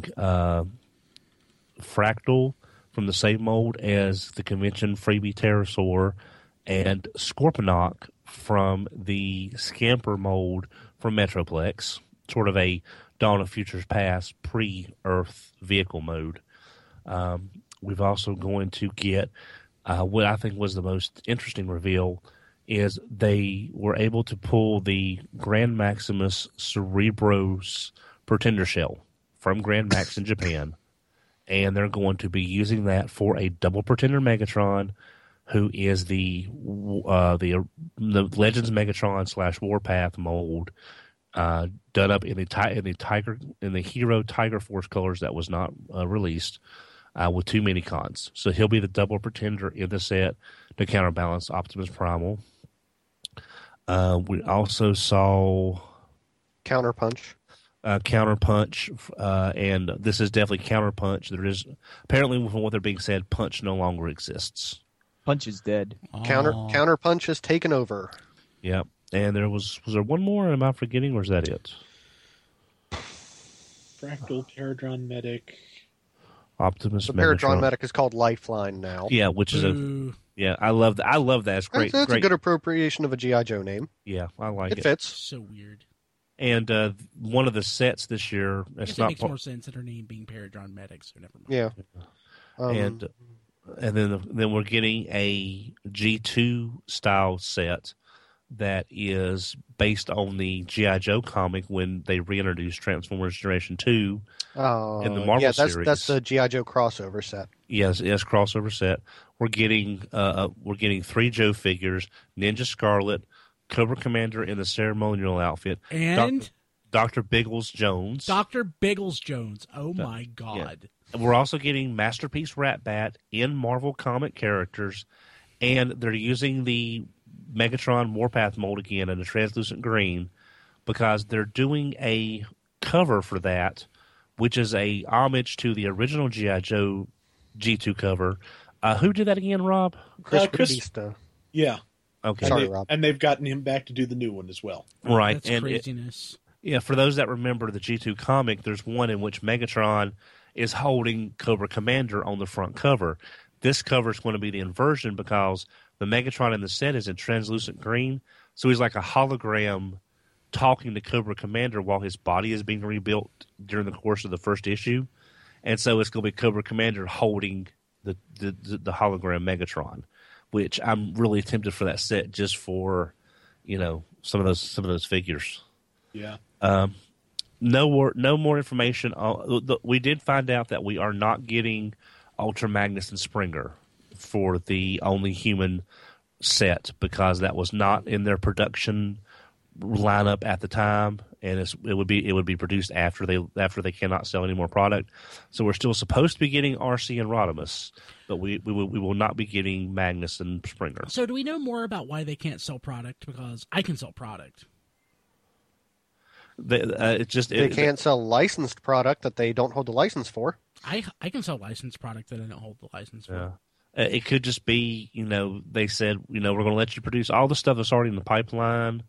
Fractal from the same mold as the convention Freebie Pterosaur, and Scorponok from the Scamper mold from Metroplex, sort of a Dawn of Futures Past pre-Earth vehicle mode. We've also going to get what I think was the most interesting reveal is they were able to pull the Grand Maximus Cerebros Pretender Shell from Grand Max in Japan, and they're going to be using that for a double Pretender Megatron, who is the Legends Megatron / Warpath mold, done up in the Hero Tiger Force colors that was not released, with 2 mini-cons. So he'll be the double Pretender in the set to counterbalance Optimus Primal. We also saw Counterpunch. Counterpunch, and this is definitely Counterpunch. There is, apparently, from what they're being said, Punch no longer exists. Punch is dead. Counterpunch has taken over. Yep. And was there one more? Am I forgetting, or is that it? Fractal, Paradron Medic. Optimus The Megatron. Paradron Medic is called Lifeline now. Yeah, which is I love that. I love that. It's great. That's great. a good appropriation of a G.I. Joe name. Yeah, I like it. It fits. So weird. And one of the sets this year, I guess it's it not makes more sense than her name being Paradron Medic, so never mind. Yeah. And then we're getting a G2 style set that is based on the G.I. Joe comic when they reintroduced Transformers Generation 2 in the Marvel series. That's the G.I. Joe crossover set. Yes, crossover set. We're getting 3 Joe figures: Ninja Scarlet, Cobra Commander in the ceremonial outfit, and Dr. Biggles Jones. Dr. Biggles Jones. Oh my God. Yeah. We're also getting Masterpiece Ratbat in Marvel comic characters, and they're using the Megatron Warpath mold again in a translucent green because they're doing a cover for that, which is a homage to the original G.I. Joe G2 cover. Who did that again, Rob? Chris Chris- Batista. Yeah. Okay. Sorry, Rob. And they've gotten him back to do the new one as well. Right. That's and craziness. yeah, for those that remember the G2 comic, there's one in which Megatron is holding Cobra Commander on the front cover. This cover is going to be the inversion because the Megatron in the set is in translucent green, so he's like a hologram talking to Cobra Commander while his body is being rebuilt during the course of the first issue. And so it's going to be Cobra Commander holding the hologram Megatron, which I'm really tempted for that set just for, some of those figures. Yeah. No more information. We did find out that we are not getting Ultra Magnus and Springer for the Only Human set because that was not in their production lineup at the time, and it would be produced after they cannot sell any more product. So we're still supposed to be getting RC and Rodimus, but we will not be getting Magnus and Springer. So do we know more about why they can't sell product? Because I can sell product. They can't sell licensed product that they don't hold the license for. I can sell licensed product that I don't hold the license for. Yeah. It could just be, they said, we're going to let you produce all the stuff that's already in the pipeline.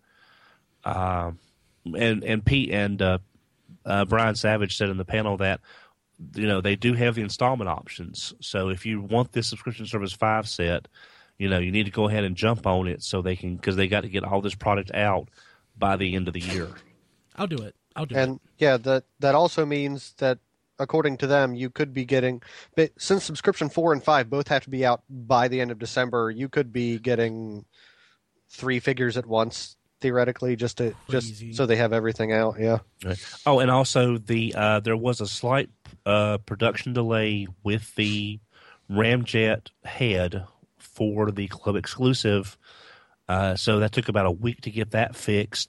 And Pete and Brian Savage said in the panel that, they do have the installment options. So if you want this subscription service 5 set, you need to go ahead and jump on it so they can, because they got to get all this product out by the end of the year. I'll do it. And yeah, that also means that according to them, you could be getting, but since subscription 4 and 5 both have to be out by the end of December, you could be getting 3 figures at once theoretically, just so they have everything out. Yeah. Oh, and also there was a slight production delay with the Ramjet head for the club exclusive, so that took about a week to get that fixed.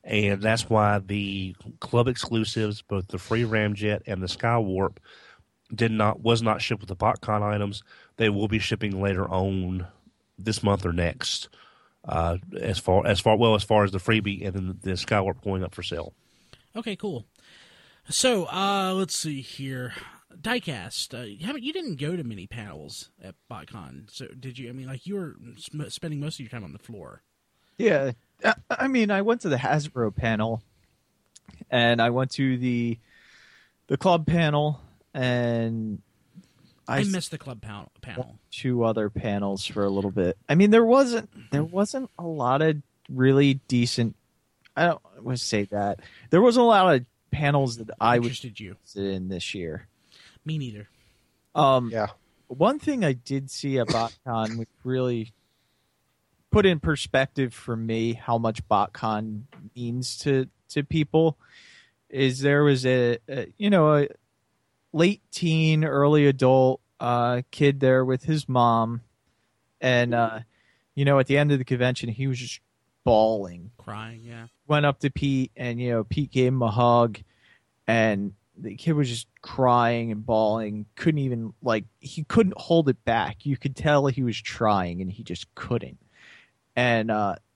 And that's why the club exclusives, both the free Ramjet and the Skywarp, was not shipped with the BotCon items. They will be shipping later on this month or next. As far as the freebie and then the Skywarp going up for sale. Okay, cool. So let's see here. Diecast, you didn't go to many panels at BotCon, so did you? I mean, like, you were spending most of your time on the floor. Yeah, I mean, I went to the Hasbro panel, and I went to the club panel, and I missed the club panel. 2 other panels for a little bit. I mean, there wasn't a lot of really decent. I don't want to say that there wasn't a lot of panels that I was interested in this year. Me neither. Yeah. One thing I did see at BotCon which really put in perspective for me how much BotCon means to people is there was a late teen, early adult kid there with his mom, and at the end of the convention he was just bawling, crying. Yeah, went up to Pete, and Pete gave him a hug, and the kid was just crying and bawling. He couldn't hold it back. You could tell he was trying, and he just couldn't. And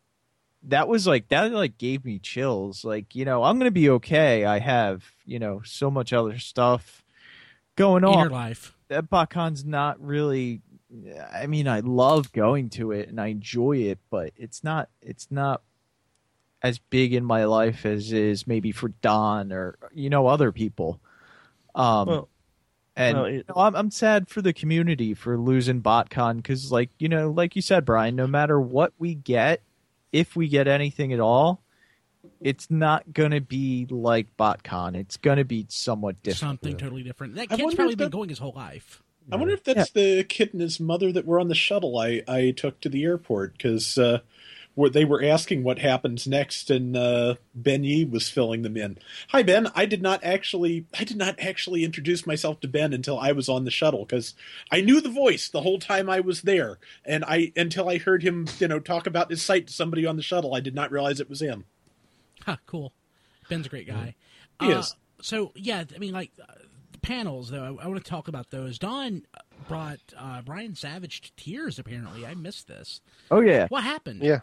that gave me chills. I'm gonna be okay. I have so much other stuff going on in your life. That BotCon's not really. I mean, I love going to it and I enjoy it, but it's not as big in my life as is maybe for Don or other people. I'm sad for the community for losing BotCon because, like you said, Brian, no matter what we get, if we get anything at all, it's not going to be like BotCon. It's going to be somewhat different. Something totally different. That kid's probably been going his whole life. I wonder if that's the kid and his mother that were on the shuttle I took to the airport, because they were asking what happens next, and Ben Yee was filling them in. Hi, Ben. I did not actually introduce myself to Ben until I was on the shuttle, because I knew the voice the whole time I was there, and until I heard him talk about his site to somebody on the shuttle, I did not realize it was him. Huh, cool. Ben's a great guy. He is. So yeah, I mean, like. Panels, though, I want to talk about those. Don brought Brian Savage to tears, apparently. I missed this. Oh, yeah. What happened? Yeah.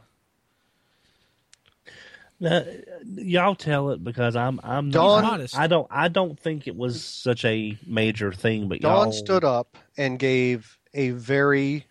Y'all tell it, because I'm Dawn, I don't think it was such a major thing, but Dawn y'all stood up and gave a very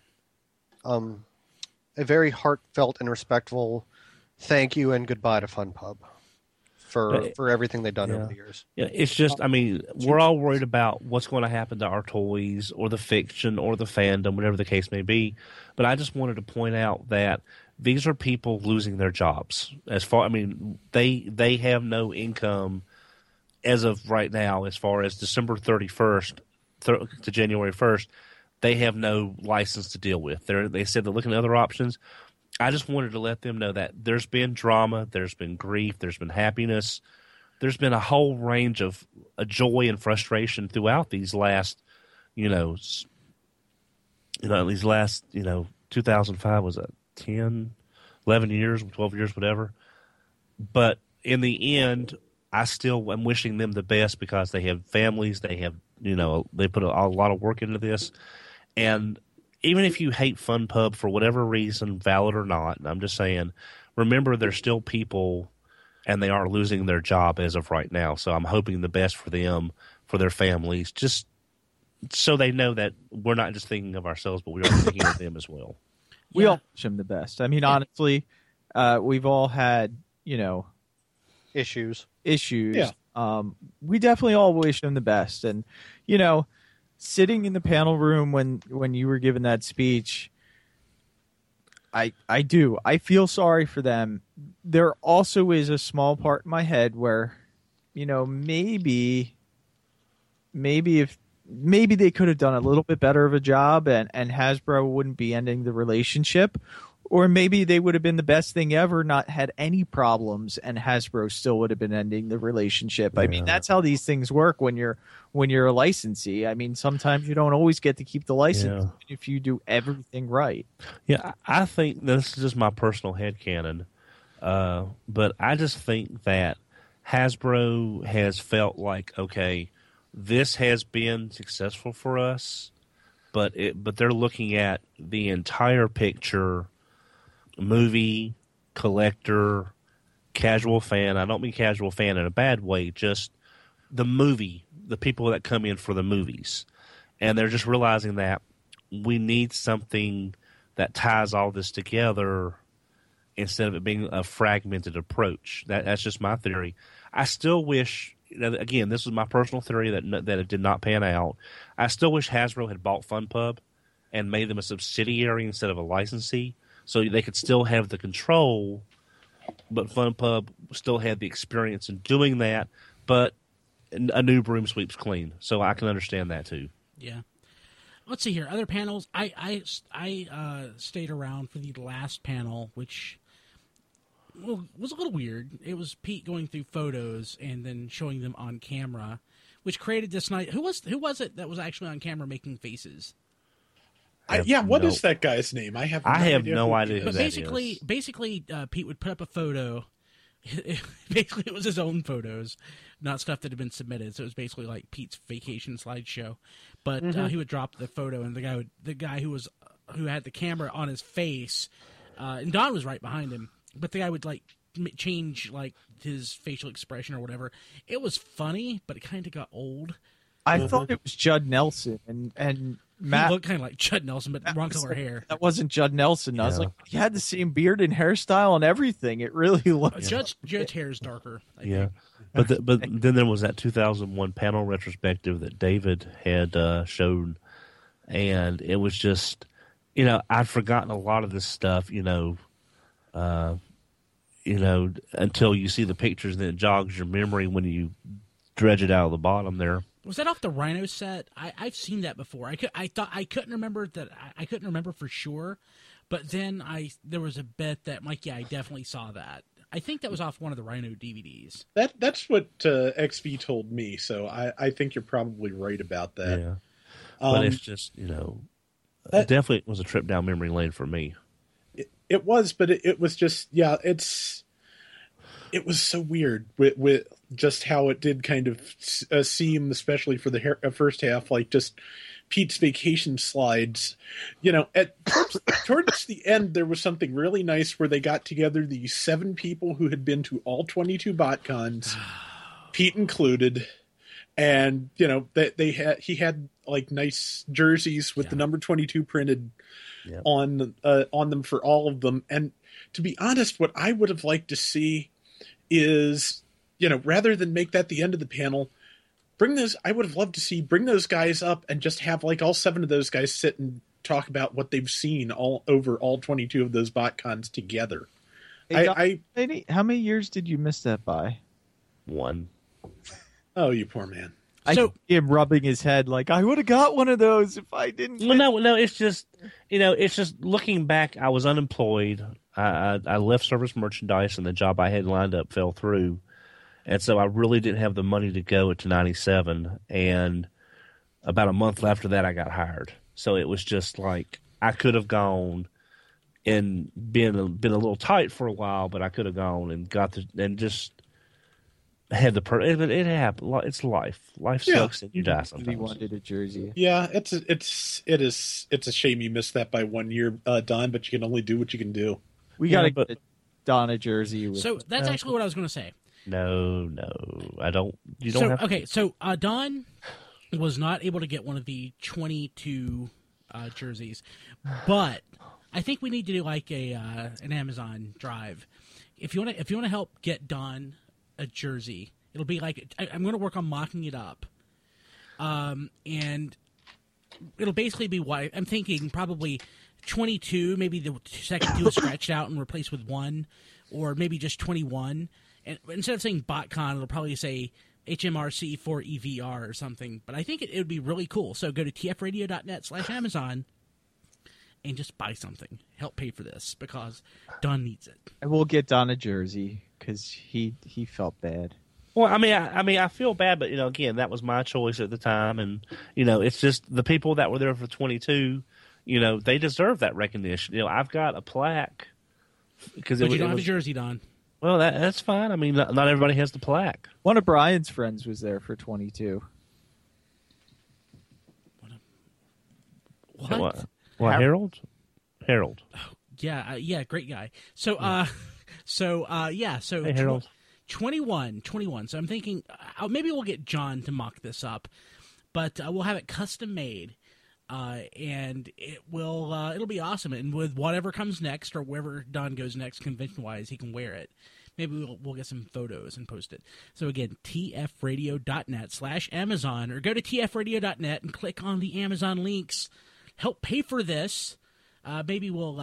heartfelt and respectful thank you and goodbye to Fun Pub for everything they've done over the years. Yeah, it's just, I mean, we're all worried about what's going to happen to our toys or the fiction or the fandom, whatever the case may be. But I just wanted to point out that these are people losing their jobs. They have no income as of right now. As far as December 31st to January 1st, they have no license to deal with. They said they're looking at other options. I just wanted to let them know that there's been drama, there's been grief, there's been happiness, there's been a whole range of joy and frustration throughout these last, 2005 was it 10, 11 years, 12 years, whatever. But in the end, I still am wishing them the best, because they have families, they have, they put a lot of work into this, and even if you hate Fun Pub for whatever reason, valid or not, I'm just saying, remember they're still people, and they are losing their job as of right now. So I'm hoping the best for them, for their families, just so they know that we're not just thinking of ourselves, but we are thinking of them as well. We all wish them the best. I mean, honestly, we've all had, issues. Yeah. We definitely all wish them the best. And, sitting in the panel room when you were giving that speech, I feel sorry for them. There also is a small part in my head where, maybe they could have done a little bit better of a job, and Hasbro wouldn't be ending the relationship. Or maybe they would have been the best thing ever, not had any problems, and Hasbro still would have been ending the relationship. Yeah. I mean, that's how these things work when you're a licensee. I mean, sometimes you don't always get to keep the license if you do everything right. Yeah, I think this is just my personal headcanon. But I just think that Hasbro has felt like, okay, this has been successful for us, but they're looking at the entire picture, movie, collector, casual fan. I don't mean casual fan in a bad way, just the movie, the people that come in for the movies. And they're just realizing that we need something that ties all this together instead of it being a fragmented approach. That's just my theory. I still wish, again, this was my personal theory that it did not pan out. I still wish Hasbro had bought FunPub and made them a subsidiary instead of a licensee, so they could still have the control, but FunPub still had the experience in doing that, but a new broom sweeps clean. So I can understand that too. Yeah. Let's see here. Other panels. I stayed around for the last panel, which was a little weird. It was Pete going through photos and then showing them on camera, which created this night. Who was it that was actually on camera making faces? What is that guy's name? I have no idea who But that is. basically, Pete would put up a photo. Basically, it was his own photos, not stuff that had been submitted. So it was basically like Pete's vacation slideshow. But he would drop the photo, and the guy who had the camera on his face, and Don was right behind him. But the guy would like change like his facial expression or whatever. It was funny, but it kind of got old. I thought it was Judd Nelson, and Matt He looked kind of like Judd Nelson, but wrong color hair. That wasn't Judd Nelson. I was like, he had the same beard and hairstyle and everything. It really looked. Judd's hair is darker. I Yeah, think. but then there was that 2001 panel retrospective that David had showed, and it was just, I'd forgotten a lot of this stuff, until you see the pictures, and then it jogs your memory when you dredge it out of the bottom there. Was that off the Rhino set? I've seen that before. I thought I couldn't remember that. I couldn't remember for sure, but then there was a bit that I'm like, yeah, I definitely saw that. I think that was off one of the Rhino DVDs. That's what XV told me. So I think you're probably right about that. Yeah, but it's just it definitely was a trip down memory lane for me. It was, but it was just it was so weird with just how it did kind of seem, especially for the first half, like just Pete's vacation slides. Towards the end, there was something really nice where they got together these 7 people who had been to all 22 BotCons, Pete included, and he had like nice jerseys with the number 22 printed on them for all of them. And to be honest, what I would have liked to see is, rather than make that the end of the panel, I would have loved to bring those guys up and just have like all 7 of those guys sit and talk about what they've seen all over all 22 of those BotCons together. Hey, how many years did you miss that by? 1. Oh, you poor man. I see him rubbing his head like, I would have got one of those if I didn't. Well, no, it's just, it's just looking back, I was unemployed. I left Service Merchandise, and the job I had lined up fell through. And so I really didn't have the money to go to 97. And about a month after that, I got hired. So it was just like, I could have gone and been a little tight for a while, but I could have gone and just had it happened. It's life. Life sucks, and you die sometimes. He wanted a jersey. Yeah, it's a shame you missed that by 1 year, Don. But you can only do what you can do. We got to get Don a jersey. So that's actually what I was going to say. No, I don't. You don't have. Okay, so Don was not able to get one of the 22 jerseys, but I think we need to do like an Amazon drive. If you want to help get Don a jersey, it'll be like I'm going to work on mocking it up, and it'll basically be what I'm thinking. Probably 22, maybe the second 2 is scratched out and replaced with 1, or maybe just 21. And instead of saying BotCon, it'll probably say HMRC 4EVR or something. But I think it would be really cool. So go to tfradio.net/Amazon and just buy something. Help pay for this because Don needs it. I will get Don a jersey because he felt bad. Well, I mean, I feel bad, but again, that was my choice at the time, and it's just the people that were there for 22. They deserve that recognition. I've got a plaque because you don't have a jersey, Don. Well, that's fine. I mean, not everybody has the plaque. One of Brian's friends was there for 22. What? Harold? Harold. Yeah, great guy. So, So Hey, Harold. 21. So I'm thinking maybe we'll get John to mock this up, but we'll have it custom made, and it'll be awesome. And with whatever comes next, or wherever Don goes next, convention wise, he can wear it. Maybe we'll get some photos and post it. So again, tfradio.net/Amazon, or go to tfradio.net and click on the Amazon links. Help pay for this. Maybe we'll.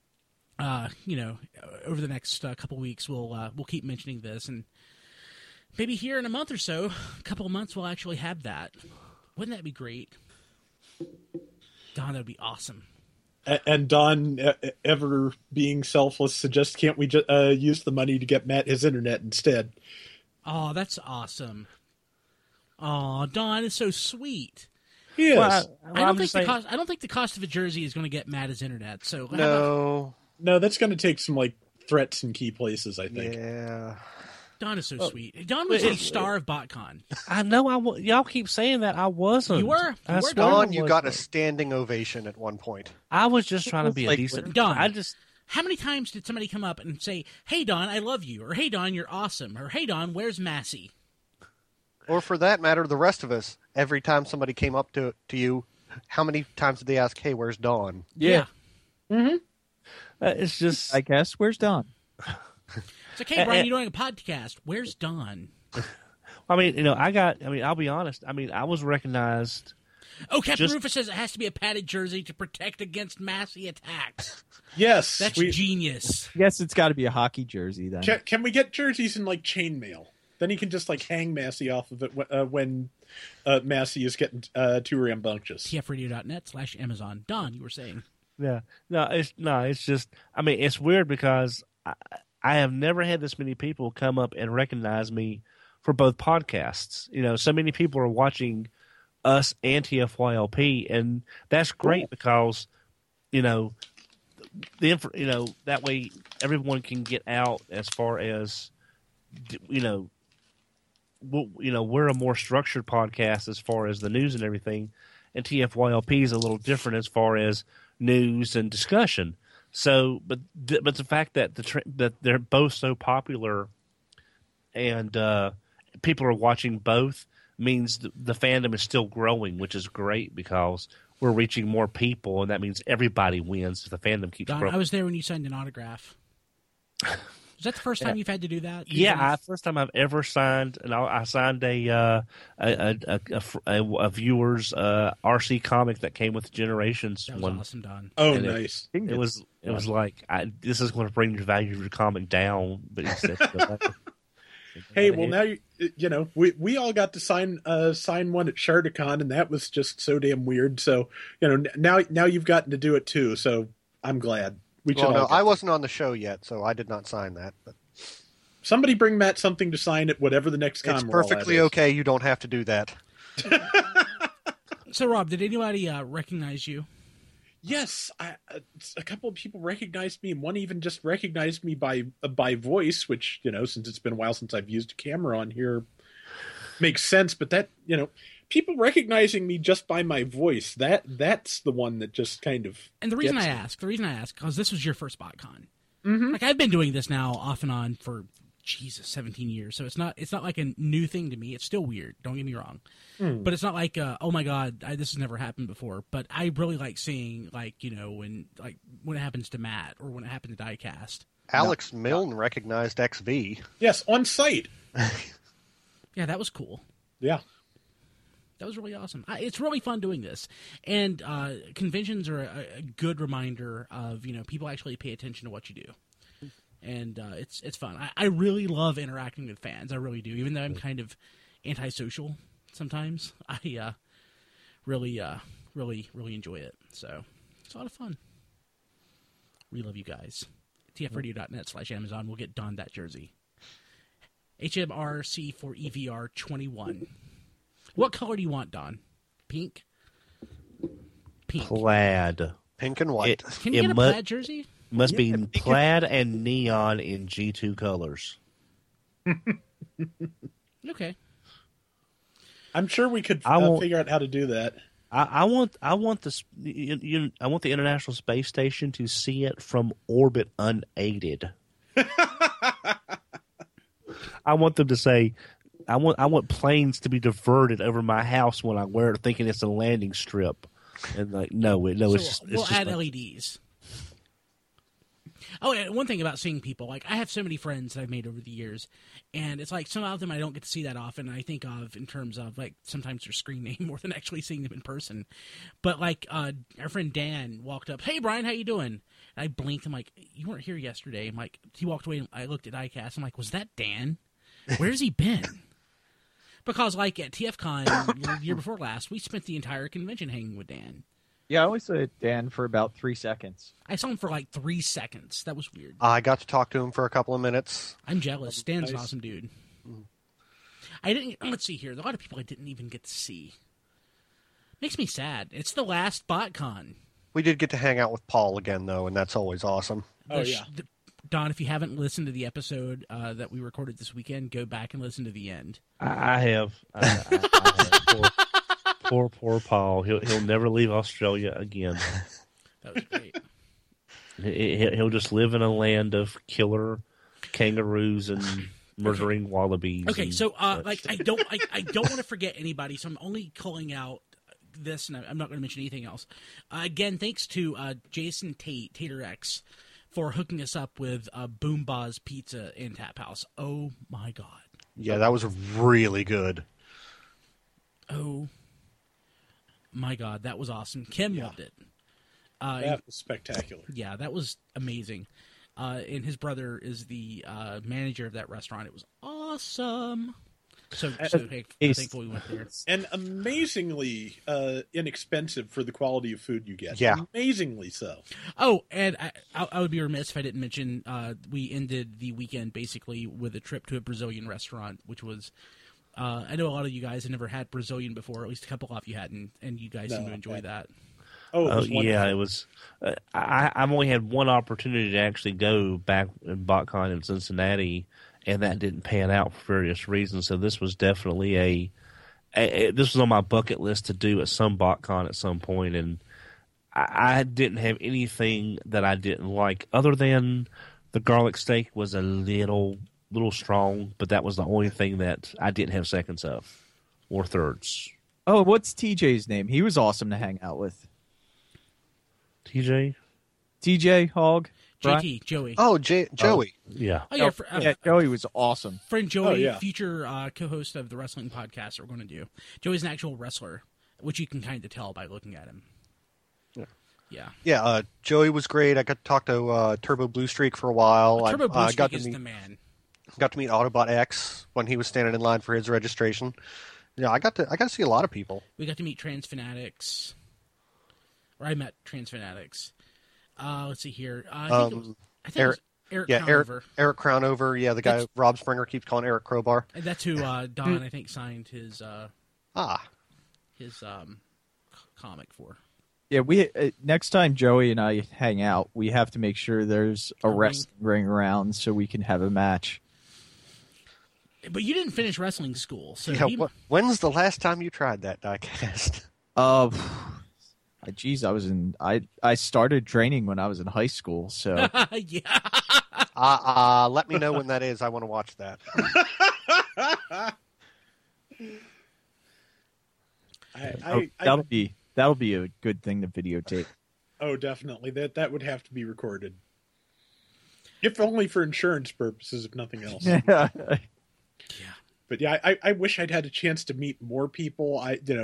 Over the next couple weeks, we'll keep mentioning this, and maybe here in a month or so, a couple of months, we'll actually have that. Wouldn't that be great? Don, that would be awesome. And Don, ever being selfless, suggests, can't we use the money to get Matt his internet instead? Oh, that's awesome. Oh, Don is so sweet. Yes. Well, I don't think the cost of a jersey is going to get Matt his internet. So No, that's going to take some threats in key places, I think. Yeah. Don is so sweet. Don was the star of BotCon. I know. Y'all keep saying that. I wasn't. You were. I You were, swear I Don, you got a wasn't. standing ovation at one point. I was just trying to be a Like, decent. Don. How many times did somebody come up and say, "Hey Don, I love you," or "Hey Don, you're awesome," or "Hey Don, where's Massey?" Or for that matter, the rest of us. Every time somebody came up to you, how many times did they ask, "Hey, where's Don?" Yeah. It's just. I guess. Where's Don? It's okay, Brian. You're doing a podcast. Where's Don? I mean, I'll be honest. I mean, I was recognized. Oh, Captain Rufus says it has to be a padded jersey to protect against Massey attacks. Yes. That's genius. I guess it's got to be a hockey jersey then. Can we get jerseys in chainmail? Then he can just hang Massey off of it when Massey is getting too rambunctious. tfradio.net/Amazon. Don, you were saying. Yeah. It's just. I mean, it's weird because I have never had this many people come up and recognize me for both podcasts. So many people are watching us and TFYLP, and that's great because that way everyone can get out as far as we're a more structured podcast as far as the news and everything, and TFYLP is a little different as far as news and discussion. So, but the fact that that they're both so popular and people are watching both means the fandom is still growing, which is great because we're reaching more people, and that means everybody wins if the fandom keeps Don, growing. I was there when you signed an autograph. Is that the first time you've had to do that? Yeah, first time I've ever signed, and I signed a viewer's RC comic that came with Generations. That was awesome, Don. Oh, And nice. It was like this is going to bring the value of your comic down, but instead. Hey, well now we all got to sign one at Shardicon, and that was just so damn weird. So now you've gotten to do it too. So I'm glad. I wasn't on the show yet, so I did not sign that. But somebody bring Matt something to sign at whatever the next con. It's perfectly okay. You don't have to do that. So, Rob, did anybody recognize you? Yes, a couple of people recognized me, and one even just recognized me by voice, which since it's been a while since I've used a camera on here, makes sense. But that people recognizing me just by my voice, that's the one that just kind of. And the reason I ask, because this was your first BotCon. Mm-hmm. Like I've been doing this now off and on for 17 years, so it's not like a new thing to me. It's still weird. Don't get me wrong, but it's not like oh my god, this has never happened before. But I really like seeing when it happens to Matt or when it happened to Diecast. Alex Milne recognized XV. Yes, on site. Yeah, that was cool. Yeah. That was really awesome. It's really fun doing this, and conventions are a good reminder of people actually pay attention to what you do, and it's fun. I really love interacting with fans. I really do, even though I'm kind of antisocial sometimes. I really enjoy it. So it's a lot of fun. We love you guys. tfradio.net/Amazon. We'll get Don that jersey. HMRC for EVR 21. What color do you want, Don? Pink? Plaid. Pink and white. Can you get a plaid jersey? Must be because- plaid and neon in G2 colors. Okay. I'm sure we could I won't- figure out how to do that. I want the International Space Station to see it from orbit unaided. I want them to say, I want planes to be diverted over my house when I wear it, thinking it's a landing strip, and like no, it's So just we'll add like, LEDs. Oh, and one thing about seeing people, like I have so many friends that I've made over the years, and it's like some of them I don't get to see that often. I think of in terms of like sometimes their screen name more than actually seeing them in person. But like our friend Dan walked up, "Hey Brian, how you doing?" And I blinked. I'm like, "You weren't here yesterday." I'm like, he walked away. And I looked at ICAST. I'm like, "Was that Dan? Where's he been?" Because like at TFCon the year before last, we spent the entire convention hanging with Dan. Yeah, I always say Dan for about 3 seconds. I saw him for like 3 seconds. That was weird. I got to talk to him for a couple of minutes. I'm jealous. Dan's an Nice. awesome dude. I didn't. Let's see here. A lot of people I didn't even get to see. Makes me sad. It's the last BotCon. We did get to hang out with Paul again, though, and that's always awesome. Oh, yeah. Don, if you haven't listened to the episode that we recorded this weekend, go back and listen to the end. I have. I have. Poor Paul. He'll never leave Australia again. That was great. He'll just live in a land of killer kangaroos and murdering wallabies. Okay, and so such. like I don't want to forget anybody, so I'm only calling out this, and I'm not going to mention anything else. Again, thanks to Jason Tater X for hooking us up with Boomba's Pizza and Tap House. Oh my god. Yeah, that was really good. Oh my god, that was awesome. Kim loved it. That was spectacular. Yeah, that was amazing. And his brother is the manager of that restaurant. It was awesome. So hey, thankful we went there. And amazingly inexpensive for the quality of food you get. Yeah. Amazingly so. Oh, and I would be remiss if I didn't mention we ended the weekend basically with a trip to a Brazilian restaurant, which was I know a lot of you guys have never had Brazilian before, at least a couple of you hadn't, and you guys seem to enjoy that. Oh, it was yeah, wonderful. it was. I've only had one opportunity to actually go back in BotCon in Cincinnati, and that didn't pan out for various reasons. So this was definitely this was on my bucket list to do at some BotCon at some point, and I didn't have anything that I didn't like other than the garlic steak was a little strong, but that was the only thing that I didn't have seconds of or thirds. Oh, what's TJ's name? He was awesome to hang out with. TJ? TJ Hogg? JT, Joey. Oh, Joey. Yeah. Oh, yeah, Yeah, Joey was awesome. friend Joey, yeah. future co-host of the wrestling podcast that we're going to do. Joey's an actual wrestler, which you can kind of tell by looking at him. Yeah. Yeah, Joey was great. I got to talk to Turbo Blue Streak for a while. Turbo Blue I Streak got is to the meet man. Autobot X when he was standing in line for his registration. Yeah, I got to see a lot of people. We got to meet Trans Fanatics. Or I met Trans Fanatics. Let's see here. I think it was Eric Crownover. Eric Crownover. Yeah, the guy That's- Rob Springer keeps calling Eric Crowbar. And that's who Don, I think, signed his comic for. Yeah, we next time Joey and I hang out, we have to make sure there's a ring. wrestling ring around so we can have a match. But you didn't finish wrestling school, so Yeah, he- when's the last time you tried that diecast? Geez, I started training when I was in high school, so yeah. Let me know when that is. I want to watch that. that'll be a good thing to videotape. Oh, definitely. That would have to be recorded. If only for insurance purposes, if nothing else. Yeah. But yeah, I wish I'd had a chance to meet more people.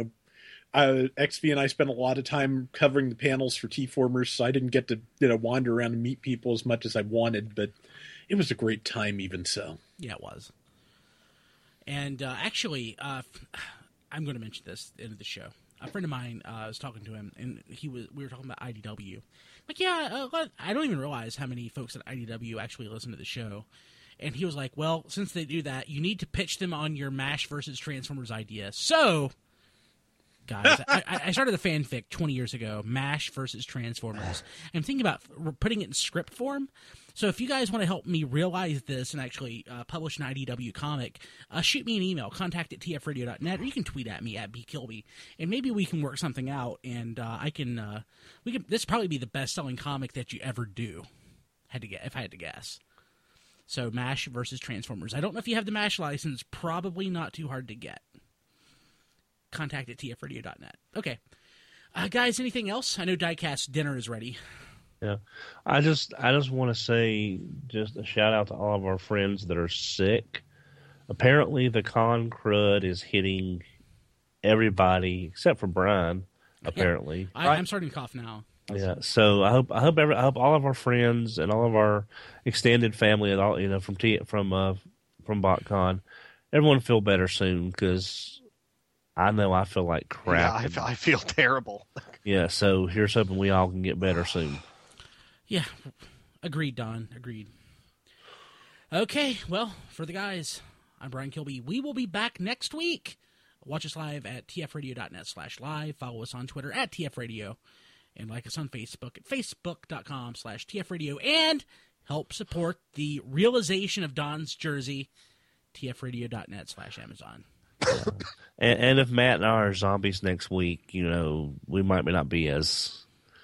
XV and I spent a lot of time covering the panels for T-Formers, so I didn't get to wander around and meet people as much as I wanted. But it was a great time, even so. Yeah, it was. And actually, I'm going to mention this at the end of the show. A friend of mine, I was talking to him, and we were talking about IDW. Like, yeah, I don't even realize how many folks at IDW actually listen to the show. And he was like, well, since they do that, you need to pitch them on your MASH versus Transformers idea. So, guys. I started a fanfic 20 years ago, MASH versus Transformers. I'm thinking about putting it in script form. So if you guys want to help me realize this and actually publish an IDW comic, shoot me an email, contact@tfradio.net, or you can tweet at me at @bkilby, and maybe we can work something out. And this probably be the best-selling comic that you ever do. If I had to guess. So MASH versus Transformers. I don't know if you have the MASH license. Probably not too hard to get. Contact@tfradio.net. Okay. Guys, anything else? I know Diecast dinner is ready. Yeah, I just want to say just a shout out to all of our friends that are sick. Apparently, the con crud is hitting everybody except for Brian. Apparently, I'm starting to cough now. Yeah, so I hope all of our friends and all of our extended family and all from BotCon, everyone feel better soon because I know I feel like crap. Yeah, I feel terrible. Yeah, so here's hoping we all can get better soon. Yeah, agreed, Don. Agreed. Okay, well, for the guys, I'm Brian Kilby. We will be back next week. Watch us live at tfradio.net/live. Follow us on Twitter at tfradio. And like us on Facebook at facebook.com/tfradio. And help support the realization of Don's jersey, tfradio.net/Amazon. And if Matt and I are zombies next week, we might not be as,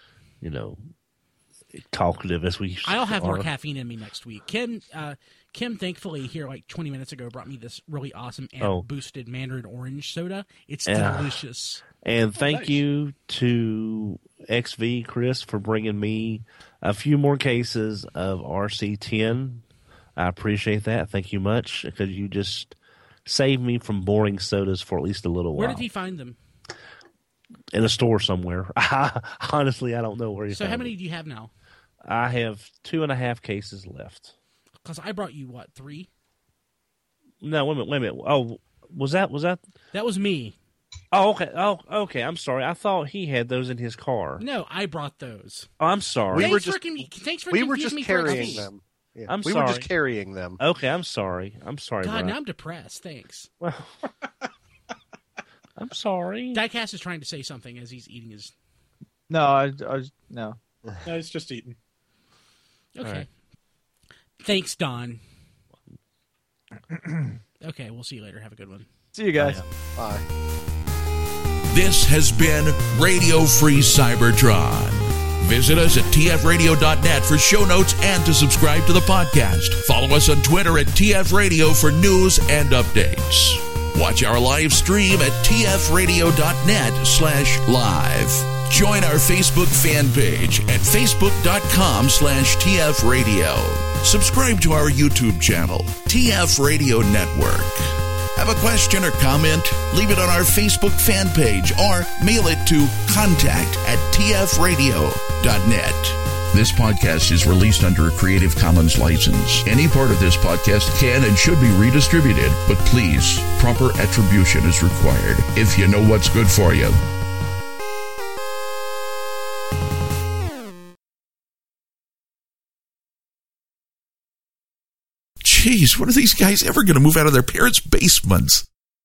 talkative as we I'll have more caffeine in me next week. Kim, thankfully, here like 20 minutes ago, brought me this really awesome boosted Mandarin orange soda. It's delicious. And thank you to XV Chris for bringing me a few more cases of RC10. I appreciate that. Thank you much because you just saved me from boring sodas for at least a little while. Where did he find them? In a store somewhere. Honestly, I don't know where he found them. So how many do you have now? I have 2.5 cases left. Because I brought you, 3? No, wait a minute. Oh, was that? That was me. Oh, okay. Oh, okay. I'm sorry. I thought he had those in his car. No, I brought those. Oh, I'm sorry. We were just carrying them. Yeah. We were just carrying them. Okay, I'm sorry. God, Brian. now I'm depressed. Thanks. Well, I'm sorry. Diecast is trying to say something as he's eating his... No, no. No, it's just eating. Okay. Right. Thanks, Don. Okay, we'll see you later. Have a good one. See you guys. Bye. This has been Radio Free Cybertron. Visit us at tfradio.net for show notes and to subscribe to the podcast. Follow us on Twitter at tfradio for news and updates. Watch our live stream at tfradio.net/live. Join our Facebook fan page at facebook.com/tfradio. Subscribe to our YouTube channel, TF Radio Network. Have a question or comment? Leave it on our Facebook fan page or mail it to contact@tfradio.net. This podcast is released under a Creative Commons license. Any part of this podcast can and should be redistributed, but please, proper attribution is required if you know what's good for you. Jeez, when are these guys ever going to move out of their parents' basements?